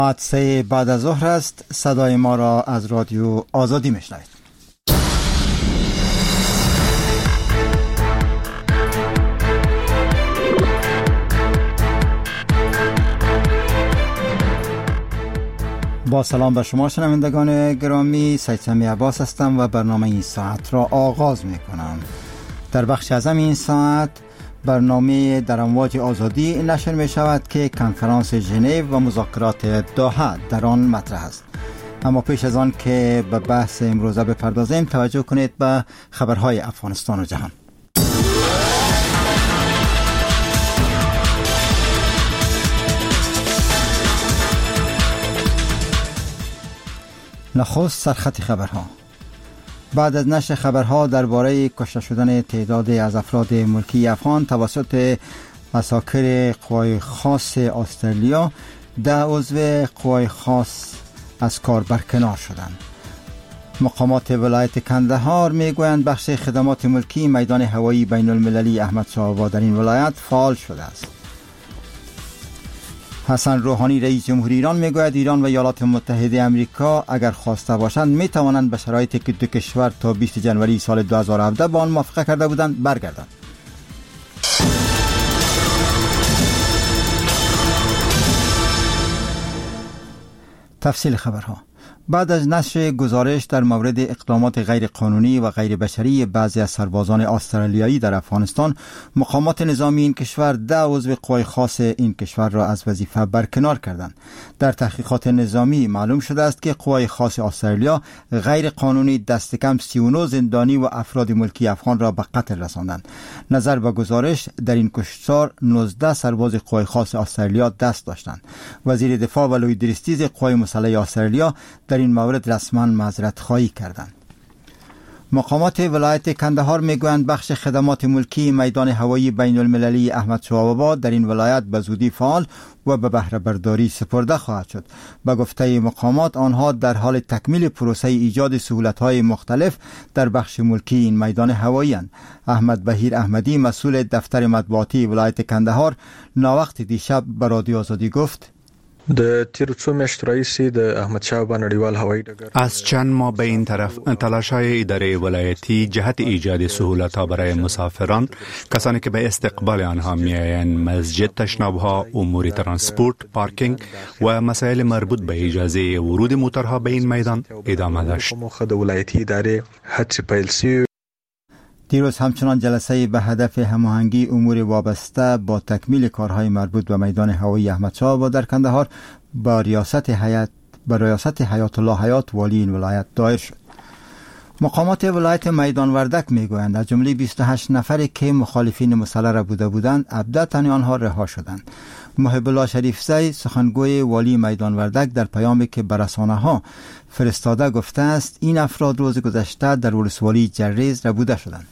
ساعت 3 بعد از ظهر است. صدای ما را از رادیو آزادی میشنوید. با سلام به شما شنوندگان گرامی، سید سمی عباس هستم و برنامه این ساعت را آغاز می کنم. در بخش اعظم این ساعت برنامه در امواج آزادی نشر می شود که کنفرانس ژنو و مذاکرات دوحه در آن مطرح است. اما پیش از آن که به بحث امروزه بپردازیم، توجه کنید به خبرهای افغانستان و جهان. نخست سرخط خبرها. بعد از نشر خبرها درباره کشته شدن تعدادی از افراد ملکی افغان توسط عساکر قوای خاص استرالیا، 10 عضو قوای خاص از کار برکنار شدند. مقامات ولایت کندهار میگویند بخش خدمات ملکی میدان هوایی بین المللی احمد شاه آباد در این ولایت فعال شده است. حسن روحانی رئیس جمهوری ایران میگوید ایران و ایالات متحده آمریکا اگر خواسته باشند میتوانند به شرایطی که دو کشور تا 20 جنوری سال 2017 با آن موافقه کرده بودند برگردند. تفصیل خبرها. بعد از نشر گزارش در مورد اقدامات غیر قانونی و غیر بشری بعضی از سربازان استرالیایی در افغانستان، مقامات نظامی این کشور 10 عضو قوای خاص این کشور را از وظیفه برکنار کردند. در تحقیقات نظامی معلوم شده است که قوای خاص استرالیا غیر قانونی دست کم 39 زندانی و افراد ملکی افغان را به قتل رساندند. نظر به گزارش در این کشتار 19 سرباز قوای خاص استرالیا دست داشتند. وزیر دفاع ولوی دریستیز قوای مسلح استرالیا در این مورد رسما معذرت خواهی کردند. مقامات ولایت کندهار میگویند بخش خدمات ملکی میدان هوایی بین المللی احمد شاه آباد در این ولایت به زودی فعال و به بهره برداری سپرده خواهد شد. به گفته مقامات آنها در حال تکمیل پروسه ایجاد سهولت‌های مختلف در بخش ملکی این میدان هوایی اند. احمد بهیر احمدی مسئول دفتر مطبوعاتی ولایت کندهار ناوقت دیشب به رادیو آزادی گفت: د تیر څو میاشتو راهیسې د احمدشاه بابا نړیوال هوایي ډګر از چند ماه به این طرف تلاش‌های اداره ولایتی جهت ایجاد سهولت‌ها برای مسافران، کسانی که به استقبال آنها می‌آیند، مسجد، تشناب‌ها، امور ترانسپورت، پارکینگ و مسائل مربوط به اجازه ورود موترها به این میدان ادامه داشت. موخه د ولایتي ادارې هڅې پیل شوې. دیروز همچنان جلسه به هدف هماهنگی امور وابسته با تکمیل کارهای مربوط به میدان هوایی احمد شاه آباد در کندهار با ریاست حیات الله حیات والی این ولایت دایر شد. مقامات ولایت میدان وردک میگویند از جمله 28 نفری که مخالفین مسلح را بودند، ابدتاً آنها رها شدند. محب الله شریف زی سخنگوی والی میدان وردک در پیامی که به رسانه‌ها فرستاده گفته است این افراد روز گذشته در ولسوالی جریز ربوده شدند.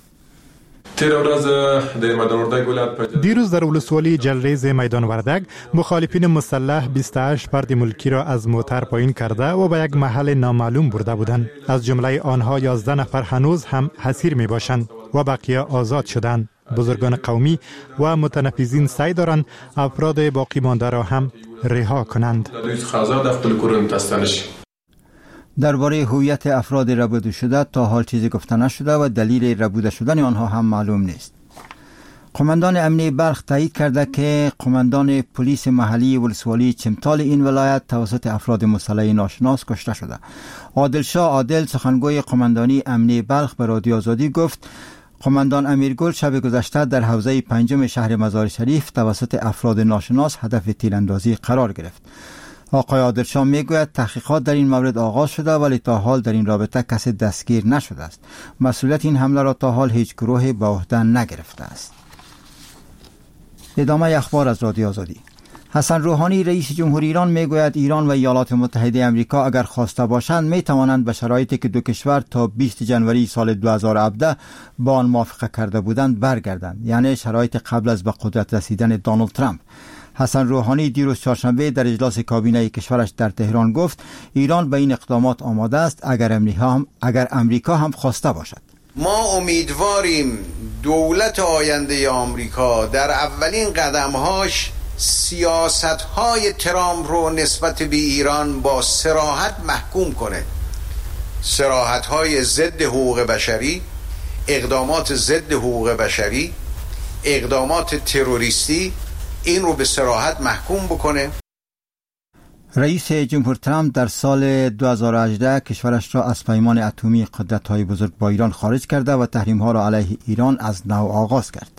دیروز در ولسوالی جلریز میدان وردک مخالفین مسلح 28 فرد ملکی را از موتر پایین کرده و به یک محل نامعلوم برده بودند. از جمله آنها 11 نفر هنوز هم اسیر می باشند و بقیه آزاد شدند. بزرگان قومی و متنفذین سعی دارند افراد باقی مانده را هم رها کنند. درباره هویت افراد ربوده شده تا حال چیزی گفته نشده و دلیل ربوده شدن آنها هم معلوم نیست. قماندان امنیه بلخ تایید کرده که قماندان پلیس محلی ولسوالی چمتال این ولایت توسط افراد مسلح ناشناس کشته شده. عادل شاه عادل سخنگوی قماندانی امنیه بلخ به رادیو آزادی گفت قماندان امیرگل شب گذشته در حوزه 5 شهر مزار شریف توسط افراد ناشناس هدف تیراندازی قرار گرفت. آقای عادلشاه میگوید تحقیقات در این مورد آغاز شده ولی تا حال در این رابطه کسی دستگیر نشده است. مسئولیت این حمله را تا حال هیچ گروهی به عهده نگرفته است. ادامه اخبار از رادیو آزادی. حسن روحانی رئیس جمهوری ایران میگوید ایران و ایالات متحده آمریکا اگر خواسته باشند میتوانند به شرایطی که دو کشور تا 20 جنوری سال 2017 با آن موافقه کرده بودند برگردند، یعنی شرایط قبل از به قدرت رسیدن دونالد ترامپ. حسن روحانی دیروز چهارشنبه در اجلاس کابینه کشورش در تهران گفت ایران به این اقدامات آماده است اگر امریکا هم خواسته باشد. ما امیدواریم دولت آینده آمریکا در اولین قدمهاش سیاست‌های ترامپ رو نسبت به ایران با صراحت محکوم کنه. صراحت‌های ضد حقوق بشری، اقدامات ضد حقوق بشری، اقدامات تروریستی، این رو به صراحت محکوم بکنه. رئیس جمهور ترامپ در سال 2018 کشورش را از پیمان اتمی قدرت‌های بزرگ با ایران خارج کرده و تحریم‌ها را علیه ایران از نو آغاز کرد.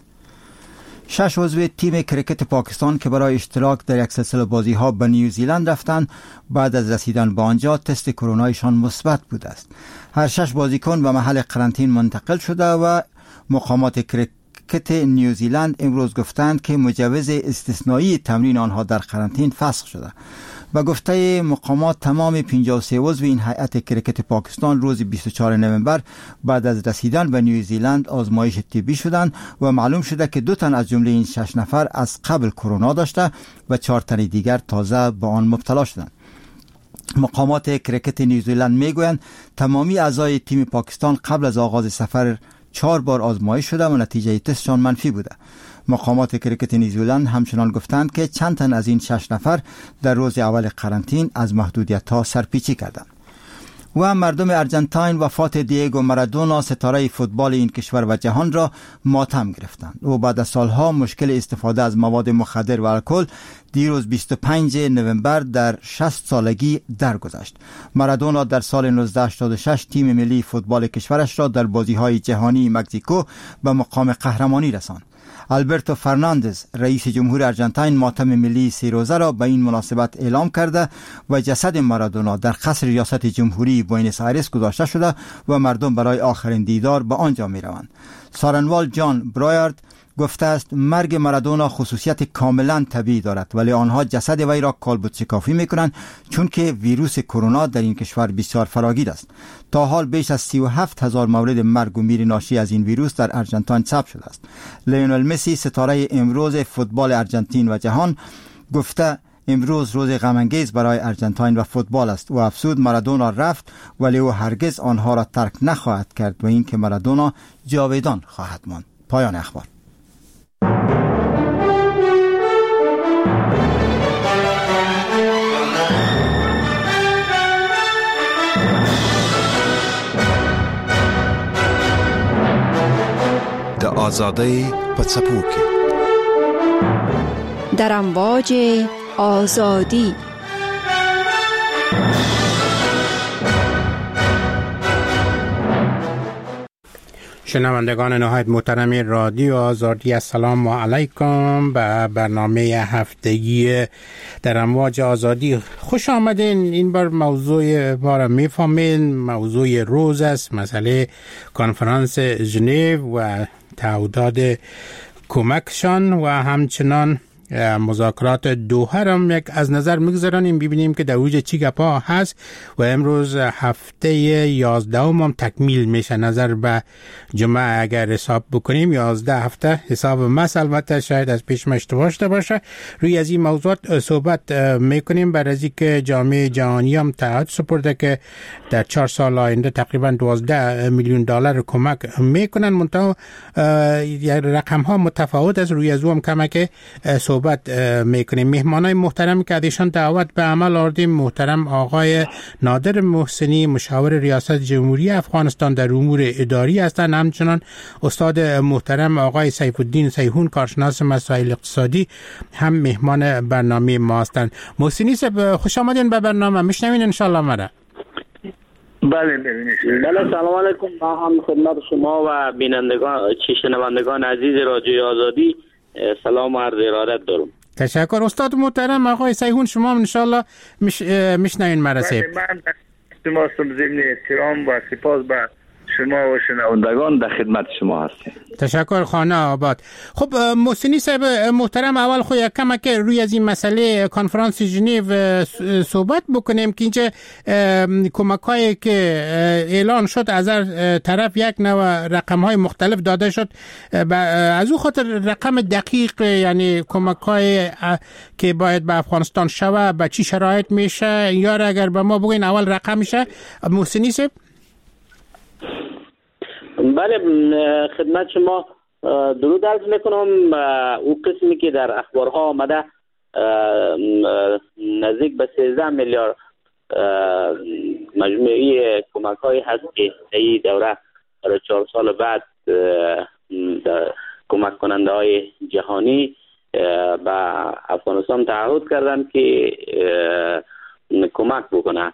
6 عضو تیم کرکت پاکستان که برای اشتراک در یک سلسله بازی‌ها به نیوزیلند رفتند، بعد از رسیدن به آنجا تست کرونایشان مثبت بوده است. هر 6 بازیکن به محل قرنطین منتقل شده و مقامات کرکت نیوزیلند امروز گفتند که مجوز استثنایی تمرین آنها در قرنطین فسخ شده. با گفته مقامات تمام 53 عضو این هیئت کرکت پاکستان روز 24 نوامبر بعد از رسیدن به نیوزیلند آزمایش طبی شدند و معلوم شده که 2 تن از جمله این 6 نفر از قبل کرونا داشته و 4 تن دیگر تازه به آن مبتلا شدند. مقامات کرکت نیوزیلند میگویند تمامی اعضای تیم پاکستان قبل از آغاز سفر 4 بار آزمایش شده و نتیجه تستشان منفی بوده. مقامات کرکت نیوزیلند همچنان گفتند که چند تن از این 6 نفر در روز اول قرنطین از محدودیت‌ها سرپیچی کردند. و مردم ارجنتاین وفات دیگو مارادونا ستاره فوتبال این کشور و جهان را ماتم گرفتند. او بعد از سالها مشکل استفاده از مواد مخدر و الکل دیروز 25 نوامبر در 60 سالگی درگذشت. مارادونا در سال 1986 تیم ملی فوتبال کشورش را در بازی‌های جهانی مکزیکو به مقام قهرمانی رساند. آلبرتو فرناندز رئیس جمهور ارجنتاین ماتم ملی 3 روزه را به این مناسبت اعلام کرده و جسد مارادونا در قصر ریاست جمهوری بوئنوس آیرس گذاشته شده و مردم برای آخرین دیدار به آنجا می روند. سارنوال جان برایارد گفته است مرگ مارادونا خصوصیت کاملا طبیعی دارد، ولی آنها جسد وی را کالبد شکافی میکنند چون که ویروس کرونا در این کشور بسیار فراگیر است. تا حال بیش از 37,000 مورد مرگ و میر ناشی از این ویروس در ارجنتاین ثبت شده است. لیونل مسی ستاره امروز فوتبال ارجنتین و جهان گفته امروز روز غم‌انگیز برای ارجنتاین و فوتبال است و افسود مارادونا رفت ولی او هرگز آنها را ترک نخواهد کرد و اینکه مارادونا جاودان خواهد ماند. پایان اخبار. د آزادۍ په څپو کې در امواج آزادی. شنوندگان نهایت محترم رادیو آزادی، السلام علیکم به برنامه هفتگی در امواج آزادی خوش آمدین. این بار موضوع ما را میفهمین، موضوع روز است، مسئله کنفرانس ژنو و تعهدات کمکشان و همچنان مذاکرات دوحه را از نظر میگذاریم ببینیم که در اوج چی گپا هست و امروز هفته 11 هم تکمیل میشه. نظر به جمعه اگر حساب بکنیم 11 هفته حساب مس، البته شاید از پیش اشتباه شده باشه. روی از این موضوعات صحبت میکنیم برای از اینکه جامعه جهانی هم تعهد سپرده که در 4 سال آینده تقریبا 12 میلیون دلار کمک میکنن. منتها رقم ها متفاوت است. روی از اون کمک صحبت میکنیم. مهمانای محترم که ازشان دعوت به عمل آوردیم محترم آقای نادر محسنی مشاور ریاست جمهوری افغانستان در امور اداری هستند، همچنان استاد محترم آقای سیف الدین سیحون کارشناس مسائل اقتصادی هم مهمان برنامه ما هستند. محسنی صاحب خوش آمدین به برنامه، میشنوین ان شاء الله مرا؟ بله سلام علیکم. ما هم خدمت شما و بینندگان شنوندگان عزیز رادیو آزادی سلام و عرض ارادت دارم. تشکر استاد محترم آقای سیحون، شما ان شاء الله میشنوین مرا صاحب. من شما ضمن احترام و سپاس به شما و شنوندگان در خدمت شما هستیم. تشکر، خانه آباد. خب محسنی صاحب محترم، اول خو یک کمک روی از این مسئله کنفرانس ژنو صحبت بکنیم که اینجا کمک‌هایی که اعلان شد از هر طرف یک نوع رقم‌های مختلف داده شد. از او خاطر رقم دقیق یعنی کمک‌های که باید به افغانستان شوه به چی شرایط میشه یا اگر به ما بگین اول رقم میشه محسنی صاحب؟ بله خدمت شما درود عرض میکنم. او قسمی که در اخبارها آمده نزدیک به 13 میلیارد مجموعی کمک هایی هست که این دوره برای 4 سال بعد کمک کننده های جهانی به افغانستان تعهد کردن که کمک بکنه.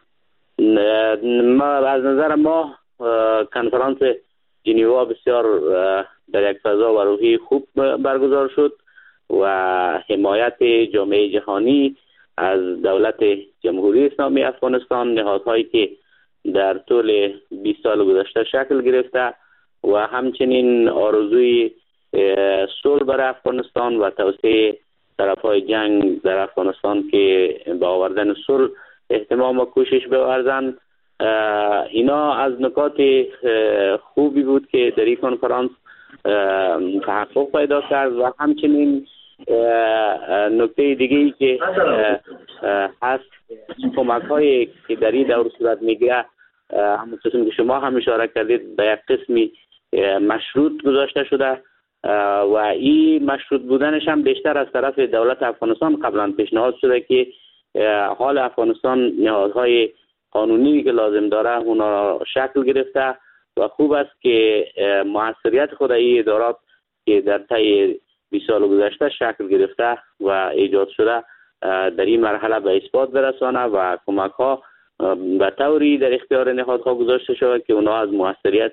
از نظر ما کنفرانس ژنوا بسیار در یک فضا و روحی خوب برگزار شد و حمایت جامعه جهانی از دولت جمهوری اسلامی افغانستان، نهادهایی که در طول 20 سال گذشته شکل گرفته و همچنین آرزوی صلح برای افغانستان و توسعه طرفهای جنگ در افغانستان که با آوردن صلح اهتمام و کوشش بورزند. اینا از نکات خوبی بود که در این کنفرانس تحقق پیدا کرد و همچنین نکته دیگه‌ای که هست کمک هایی که در این دور صورت میگیره، همون قسم که شما هم اشاره کردید، به یک قسمی مشروط گذاشته شده و این مشروط بودنش هم بیشتر از طرف دولت افغانستان قبلا پیشنهاد شده که حال افغانستان نهادهای قانونی که لازم داره اونا شکل گرفته و خوب است که موثریت خود این ادارات که در طی 20 سال گذشته شکل گرفته و ایجاد شده در این مرحله به اثبات برسانه و کمک ها به طوری در اختیار نهادها گذاشته شود که اونا از موثریت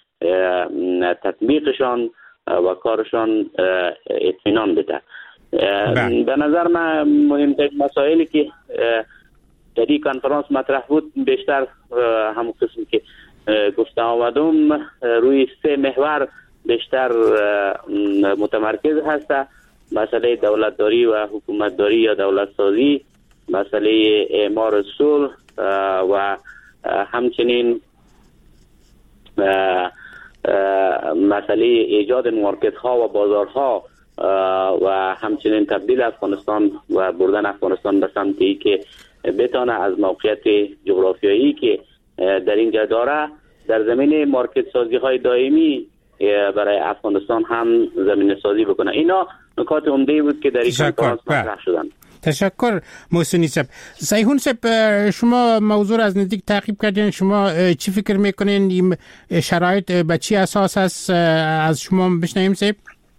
تطبیقشان و کارشان اطمینان بده. به نظر من مهمترین مسائلی که در این کنفرانس مطرح بود بیشتر همون قسمی که گفته آمدم روی 3 محور بیشتر متمرکز هسته: مسئله دولتداری و حکومتداری یا دولت سازی، مسئله اعمار صلح و همچنین مسئله ایجاد مارکت ها و بازارها و همچنین تبدیل افغانستان و بردن افغانستان به سمتی که بتانه از موقعیت جغرافیایی که در اینجا داره در زمینه مارکت سازی های دائمی برای افغانستان هم زمینه سازی بکنه. اینا نکات عمده بود که در این کنفرانس مطرح شدن. تشکر محسنی صاحب. سیحون صاحب، شما موضوع از نزدیک تعقیب کردین، شما چی فکر میکنین این شرایط به چی اساس است؟ از شما بشنویم صاحب.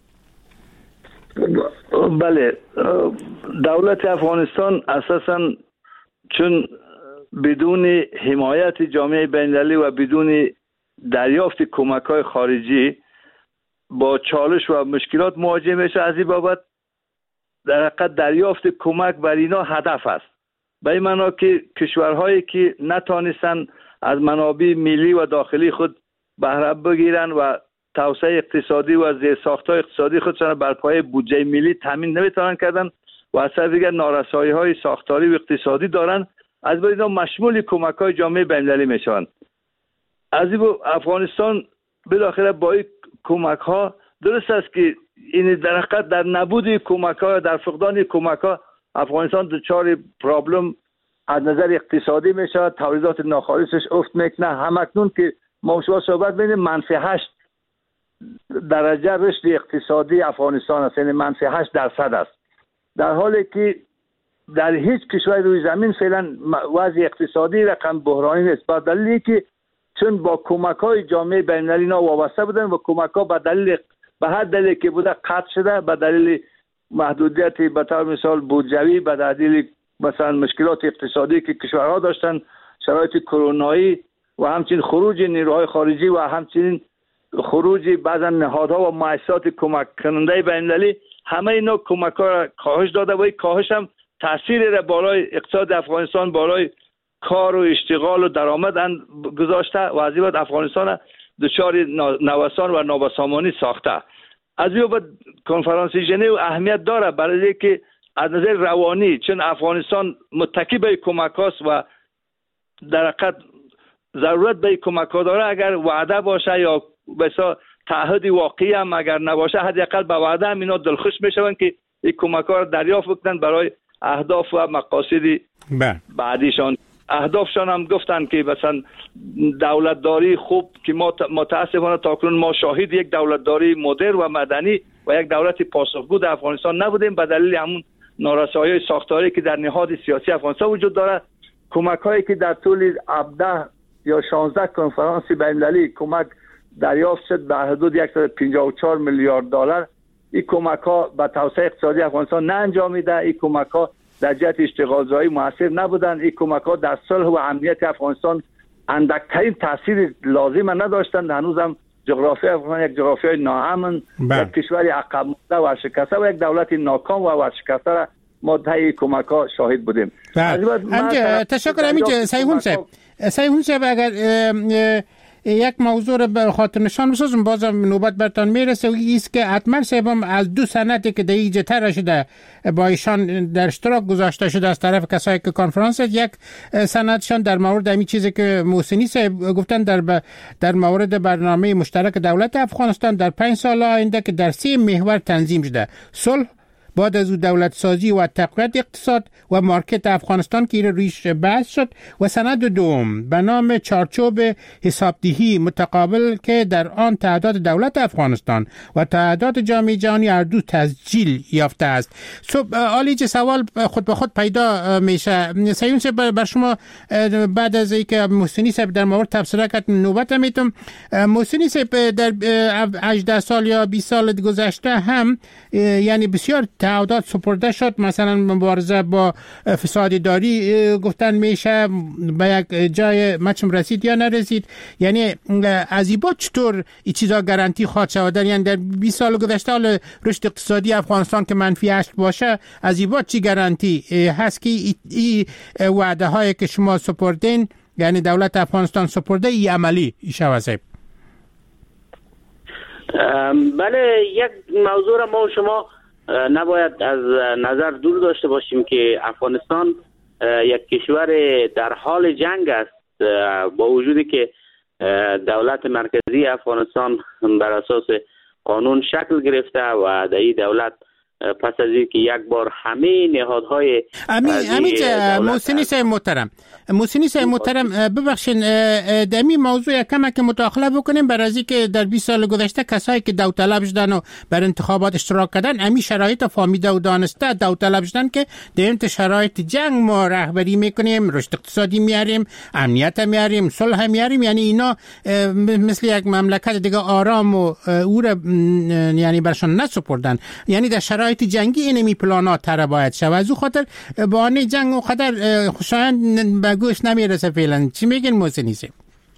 بله، دولت افغانستان اساساً چون بدون حمایت جامعه بین‌المللی و بدون دریافت کمک‌های خارجی با چالش و مشکلات مواجه میشه، از این بابت در حقیقت دریافت کمک بر اینا هدف است. به این معنا که کشورهایی که نتانستن از منابع ملی و داخلی خود بهره بگیرن و توسعه اقتصادی و زیرساخت‌های اقتصادی خودشان بر پایه بودجه ملی تامین نمیتونن کردن و از طرف دیگر نارسایی‌های ساختاری و اقتصادی دارن، از بین اینا مشمول کمک‌های جامعه بین‌المللی میشوند. از این افغانستان بالاخره با این کمک‌ها درست است که این در حقیقت در نبود کمک‌ها، در فقدان کمک‌ها افغانستان دچار پرابلم از نظر اقتصادی میشه، تولیدات ناخالصش افت میکنه. همکنون که ما شما صحبت ببینیم منفی 8 درجه رشد اقتصادی افغانستان است، یعنی منفی 8% است، در حالی که در هیچ کشور روی زمین فعلا وضع اقتصادی رقم بحرانی نیست. با دلیلی که چون با کمک‌های جامعه بین‌المللی وابسته بودن و کمک‌ها به هر دلیلی که بوده قطع شده، به دلیل محدودیت به طور مثال بودجوی، به دلیل مثلا مشکلات اقتصادی که کشورها داشتن، شرایط کرونایی و همچنین خروج نیروهای خارجی و همچنین خروج بعضا نهادها و مؤسسات کمک کننده بین‌المللی، همه اینا کمک‌ها را کاهش داده و این کاهش هم تاثیر را بالای اقتصاد افغانستان، بالای کار و اشتغال و درآمد گذاشته و از این بعد افغانستان دچار نوسان و نابسامانی ساخته. از این بعد کنفرانس ژنو اهمیت داره برای اینکه از نظر روانی، چون افغانستان متکی به کمک هاست و در حقیقت ضرورت به کمک ها داره، اگر وعده باشه یا بسا تعهد واقعی هم اگر نباشه، حداقل به وعده هم اینا دلخوش میشون که این کمک ها را دریافت بکنن برای اهداف و مقاصد بعدیشان. اهدافشان هم گفتن که مثلا دولتداری خوب که ما متاسفانه تاکنون ما شاهد یک دولتداری مدرن و مدنی و یک دولت پاسخگو در افغانستان نبودیم، به دلیل همون نارسایی ساختاری که در نهاد سیاسی افغانستان وجود داره، کمک هایی که در طول 17 یا 16 کنفرانس بین‌المللی کمک دریافت شد به حدود 154 میلیارد دلار. این کمک ها به توسعه اقتصادی افغانستان نه انجامیده. این کمک ها در جهت اشتغالزایی موثر نبودند. این کمک ها در صلح و امنیت افغانستان اندکترین تاثیر لازم نداشتند. هنوز هم جغرافی افغانستان یک جغرافیای ناامن، یک کشور عقب مانده و ورشکسته و یک دولت ناکام و ورشکسته را ما طی کمک ها شاهد بودیم. تشکر. همینجا سیهون صاحب اگر یک موضوع را به خاطر نشان بسازم، بازم نوبت برتان میرسه و ایست که حتما صاحبم از 2 سندی که دیگه تر شده با ایشان در اشتراک گذاشته شده از طرف کسایی که کنفرانس، یک سندشان در مورد همین چیزی که محسنی صاحب گفتن در مورد برنامه مشترک دولت افغانستان در 5 سال آینده که در 3 محور تنظیم شده: صلح، بعد از دولت سازی و تقویت اقتصاد و مارکت افغانستان که رویش بحث شد، و سند دوم به نام چارچوب حسابدهی متقابل که در آن تعداد دولت افغانستان و تعداد جامعه جهانی هر دو تسجیل یافته است. عالی چه سوال خود به خود پیدا میشه. سیون صاحب بر شما بعد از اینکه محسنی صاحب در مورد تبصره کرد نوبت میتم. محسنی صاحب در 18 سال یا 20 سال گذشته هم یعنی بسیار تعهدات سپرده شد، مثلا مبارزه با فساد اداری گفتن میشه به یک جای مچم رسید یا نرسید. یعنی از این بعد چطور این چیزا گارانتی خواهد شود؟ یعنی در 20 سال گذشته حال رشد اقتصادی افغانستان که -8 باشه، از این بعد چی گارانتی هست که این وعده هایی که شما سپردین، یعنی دولت افغانستان سپرده، ای عملی شود؟ بله، یک موضوع را ما و شما نباید از نظر دور داشته باشیم که افغانستان یک کشور در حال جنگ است، با وجودی که دولت مرکزی افغانستان بر اساس قانون شکل گرفته و در این دولت پس از اینکه یک بار همه نهادهای محسنی صاحب محترم ببخشین در این موضوع کمک مداخله بکنیم، برای از اینکه در 20 سال گذشته کسایی که داوطلب شدن و بر انتخابات اشتراک کردن همین شرایط فهمیده و دانسته داوطلب شدن که در این شرایط جنگ ما رهبری میکنیم، رشد اقتصادی میاریم، امنیت میاریم، صلح میاریم. یعنی اینا مثل یک مملکت دیگه آرام و او را یعنی برشان نسپردن. یعنی در شرایط جنگی اینمی پلانات تر باید شود. از او خاطر بهانه جنگ و قدر خوشایند به گوش نمیرسه فعلا. چی میگن محسنی صاحب؟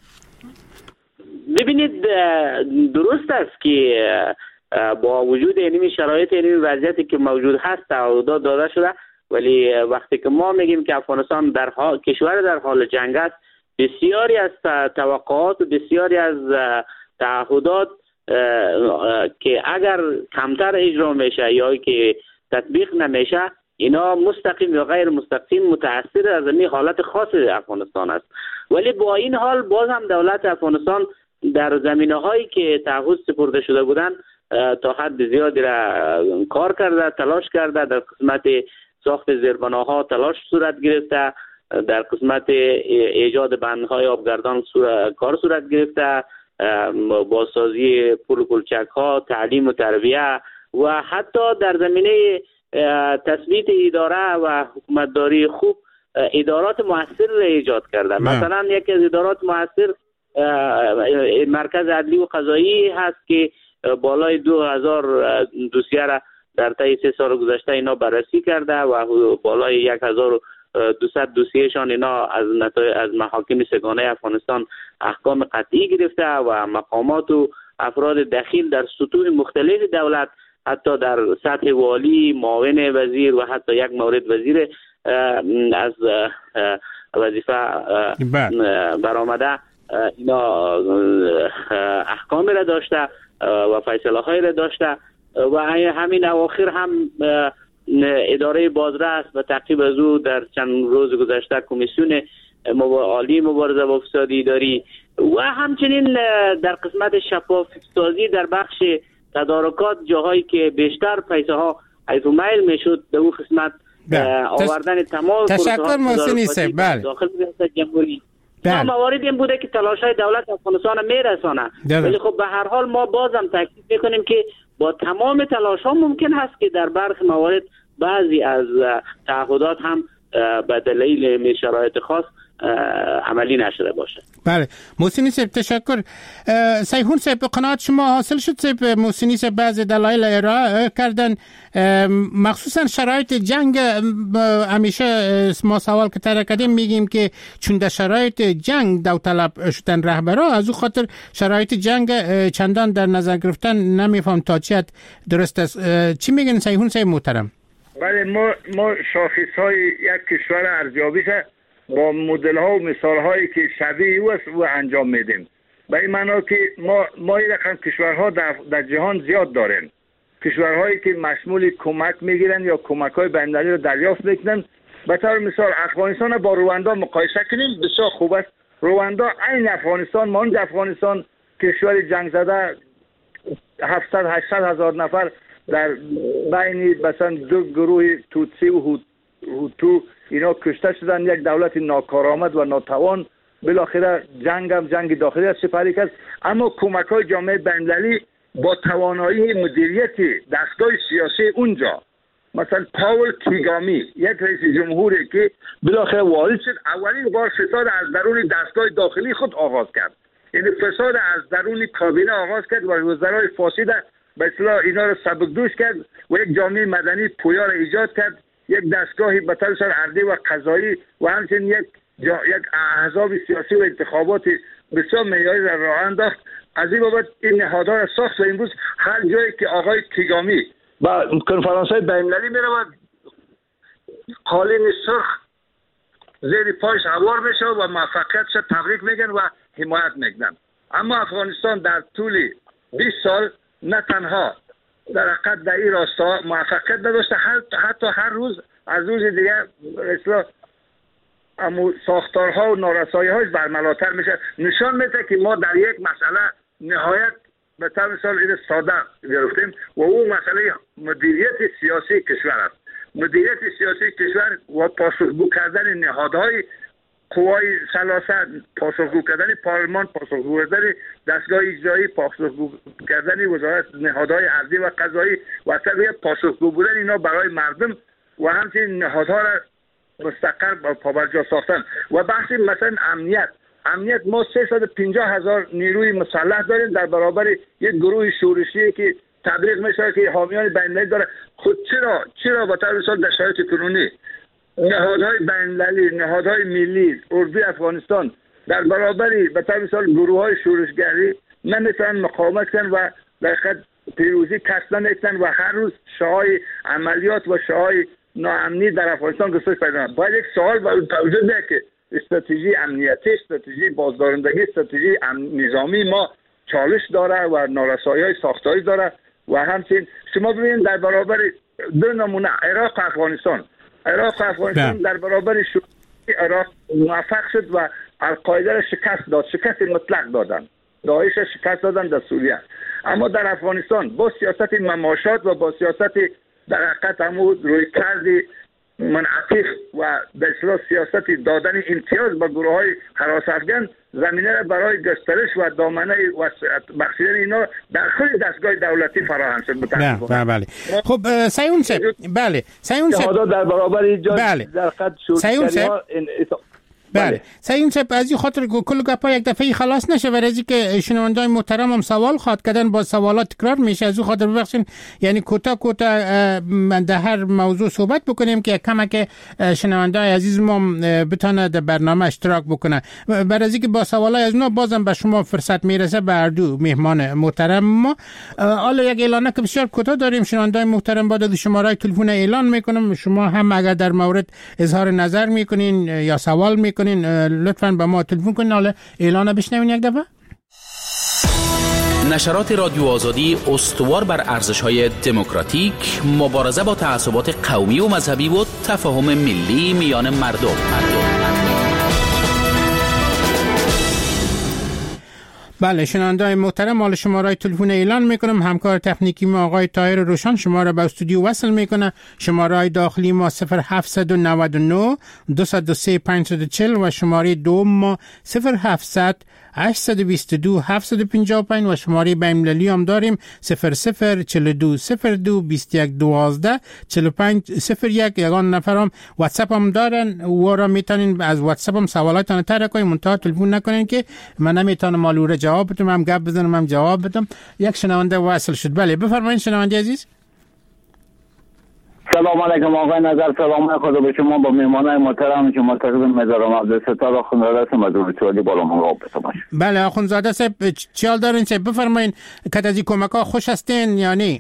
ببینید، درست است که با وجود اینمی شرایط، اینمی وضعیتی که موجود هست تعهدات داده شده، ولی وقتی که ما میگیم که افغانستان کشور در حال جنگ است، بسیاری از توقعات و بسیاری از تعهدات که اگر کمتر اجرا میشه یا که تطبیق نمیشه، اینا مستقیم یا غیر مستقیم متاثر از این حالت خاص افغانستان است. ولی با این حال باز هم دولت افغانستان در زمینه‌هایی که تعهد سپرده شده بودند تا حد زیادی را کار کرده، تلاش کرده. در قسمت ساخت زیربناها تلاش صورت گرفته، در قسمت ایجاد بندهای آبگردان کار صورت گرفته، بازسازی پل کلچک ها، تعلیم و تربیه و حتی در زمینه تثبیت اداره و حکومتداری خوب ادارات موثر را ایجاد کرده. مثلا یکی از ادارات موثر مرکز عدلی و قضایی هست که بالای 2000 دوسیه را در طی 3 سال گذشته اینا بررسی کرده و بالای 1200 دوسیهشان اینا از محاکم سگانه افغانستان احکام قطعی گرفته و مقامات و افراد دخیل در سطوح مختلف دولت، حتی در سطح والی، معاون وزیر و حتی یک مورد وزیر از وظیفه برآمده، اینا احکام را داشته و فیصله های را داشته. و همین اواخر هم اداره بازرس و تعقیب از او در چند روز گذشته کمیسیون عالی مبارزه با فساد اداری و همچنین در قسمت شفاف سازی در بخش تدارکات، جاهایی که بیشتر پیسه ها حیث میل میشد در اون قسمت آوردن تمام تشکر محسنی صاحب. بله، داخل ریاست جمهوری موارد این بوده که تلاش‌های دولت افغانستان میرسانه. ولی خب به هر حال ما بازم تاکید میکنیم که با تمام تلاش ها ممکن هست که در برخی موارد بعضی از تعهدات هم به دلیل شرایط خاص عملی نشده باشه. بله محسنی صاحب تشکر. سیحون صاحب قناعت شما حاصل شد صاحب؟ محسنی صاحب بعض دلایل ارائه کردن مخصوصا شرایط جنگ. همیشه ما سوال که تر کردیم میگیم که چون در شرایط جنگ داوطلب شدن رهبرا، از او خاطر شرایط جنگ چندان در نظر گرفتن نمیفهم تا چه حد درست است. چی میگن سیحون صاحب محترم؟ بله ما شاخص های یک کشور ارزیابی با مدل ها و مثال هایی که شبیه او است و انجام میدیم. به این معنا که ما این رقم کشورها در جهان زیاد داریم، کشورهایی که مشمول کمک میگیرن یا کمک های بین‌المللی رو دریافت میکنن. به طور مثال افغانستان با رواندا مقایسه کنیم بسیار خوب است. رواندا عین افغانستان مانند افغانستان کشور جنگ زده 700-800 هزار نفر در بین مثلا دو گروه توتسی و هوتو اینا کشته شدن. یک دولت ناکارآمد و ناتوان بالاخره جنگ داخلی از سپری کرد. اما کمک های جامعه بین‌المللی با توانایی مدیریت دستگاه سیاسی اونجا، مثلا پاول کیگامی یک رئیس جمهوری که بالاخره وارد شد، اولین بار فساد از درون دستگاه داخلی خود آغاز کرد، یعنی فساد از درون کابینه آغاز کرد و وزرای فاسد به اصطلاح اینا رو سبکدوش کرد و یک جامعه مدنی پویا را ایجاد کرد، یک دستگاهی به طور ارضی و قضایی و همچنین یک احزاب سیاسی و انتخابات بسیار معیاری را راه انداخت. از این بابت این نهادها را ساخت و امروز هر جایی که آقای کیگامی با کنفرانس‌های بین‌المللی می‌رود قالین سرخ زیر پایش هوار میشه و موفقیتش تبریک میگن و حمایت میکنن. اما افغانستان در طول 20 سال نه تنها در حقیقت در این راستا موفقیت نداشته، حتی هر روز از روز دیگر اصلا ساختارها و نارسایی‌هاش برملاتر میشه. نشان میده که ما در یک مسئله نهایت به طور مثال این ساده گرفتیم و اون مسئله مدیریت سیاسی کشور است. مدیریت سیاسی کشور و پاسخگو کردن نهادهای قوای ثلاثه، پاسخگو کردن پارلمان، پاسخگو کردن دستگاه اجرایی، پاسخگو کردن وزارت نهادهای ارضی و قضایی و طبیعی پاسخگو بودن اینا برای مردم و همچنین نهادها را مستقر و پابرجا ساختن. و بحث مثلا امنیت ما 350,000 نیروی مسلح داریم در برابر یک گروه شورشی که تبلیغ میشه که حامیان بین‌المللی داره. خود چرا با طور مثال در شرایط کنونی نهادهای بین‌المللی، نهادهای ملی، اردوی افغانستان در برابر به طور مثال گروه‌های شورشگری نمیتونن مقاومت کنن و در حقیقت پیروزی کسب نمیکنن و هر روز شاهای عملیات و شاهای ناامنی در افغانستان گسترش پیدا می‌کنه. باید یک سوال وجود بیاد که استراتژی امنیتی، استراتژی بازدارندگی، استراتژی نظامی ما چالش داره و نارسایی‌های ساختاری داره و همچنین شما ببینید در برابر دو نمونه عراق و افغانستان در برابر عراق موفق شد و القاعده را شکست داد، شکست مطلق دادن، داعش شکست دادن در سوریه. اما در افغانستان با سیاست مماشات و با سیاست در حقیقت همون روی کردی منعطف و به اصطلاح سیاست دادن امتیاز با گروه های هراس افغان زمینه را برای گسترش و دامنه و بخشیدن اینا در خود دستگاه دولتی فراهم شد. بله. خب سیحون صاحب، بله سیحون صاحب در برابر ایجاد در قد بله سیحون صاحب از این خاطر کل گپا یک دفعه خلاص نشه و از اینکه شنوندای محترم هم سوال خواهد کردن با سوالات تکرار میشه، از این خاطر ببخشید یعنی کوتاه در هر موضوع صحبت بکنیم که کمک شنوندای عزیز ما بتونه در برنامه اشتراک بکنه. برای اینکه با سوالای از اونا بازم به شما فرصت میرسه به هر دو مهمان محترم ما. حالا یک اعلانه که بسیار کوتاه داریم شنوندای محترم، بعد شماره تلفن اعلان میکنم، شما هم اگر در مورد اظهار نظر میکنین یا سوال میکنین لطفاً به ما تلفن کنین. حالا اعلان بشنوین یک دفعه. نشرات رادیو آزادی استوار بر ارزش‌های دموکراتیک، مبارزه با تعصبات قومی و مذهبی و تفاهم ملی میان مردم. بله شنوندای محترم، حالا شماره تلفن اعلان میکنم. همکار تکنیکی ما آقای طاهر روشن شما را به استودیو وصل میکنه. شماره داخلی ما 0799 203 540 و شماره دوم ما 0700 822 755 و شماره بین‌المللی هم داریم 0042 02 21 12 45 01. یگان نفرام واتساپ هم دارن و را میتونین از واتساپ هم سوالاتتان طرح کنین، منتها تلفن نکنین که من نمیتونم مالوره جواب بدم، هم گپ بزنم هم جواب بدم. یک شنونده وصل شد. بله بفرمایید شنونده عزیز. سلام علیکم آقای نظر، سلام خدا به شما، با میهمانای محترم شما تقدیم می‌دارم. عبدالستار آخوندزاده هستم از اردوسوالی بالامنگاه. بله آخوندزاده صاحب چی حال دارین صاحب؟ بفرمایید که از این کمک‌ها خوش هستین یا نه؟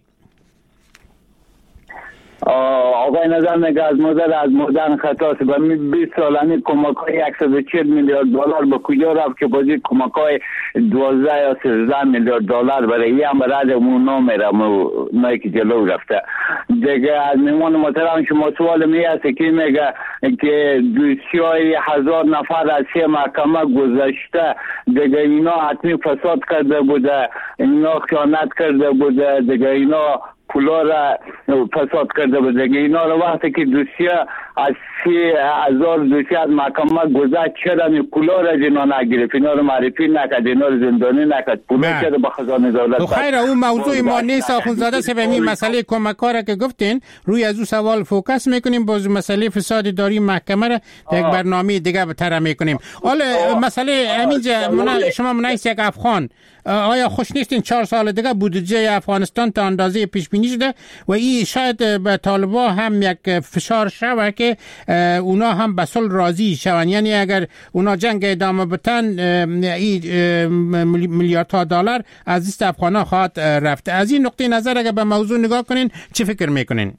آقای نظر میگه از مدرن خطاست. به 20 سالانی کمک‌های 140 میلیارد دلار به کجا رفت که بازی کمک‌های 12 یا 13 میلیارد دلار برای هم برای اون نمیره، نه که جلو رفته دیگه. از میمون محترم شما سوال میاد که میگه که 200,000 نفر از سه محکمه گذشته دیگه، اینا حتمی فساد کرده بوده، اینا خیانت کرده بوده دیگه، اینا پولا را فساد کرده بوده دیگه. اینا رو وقتی که دوسیه از 3,000 دوسیه از محکمه گذشت چرا این پولا را اینا نگرفت، اینا رو معرفی نکرد، اینا رو زندانی نکرد، پولا چرا به خزانه دولت؟ خیر اون موضوع ما نیست آخوندزاده صاحب. این مسئله کمک‌ها را که گفتین روی از اون سوال فوکس میکنیم، باز مسئله فساد اداری محکمه را در یک برنامه دیگه طرح میکنیم. حالا مسئله همینجا شما منعکس یک افغان، آیا خوش نیستین 4 سال دیگه بودجه افغانستان تا اندازه پیش بینی شده و این شاید به طالبا هم یک فشار شوه که اونا هم به صلح راضی شون، یعنی اگر اونا جنگ ادامه بدن این میلیاردها دلار از دست افغانا خواهد رفت. از این نقطه نظر اگر به موضوع نگاه کنین چی فکر میکنین؟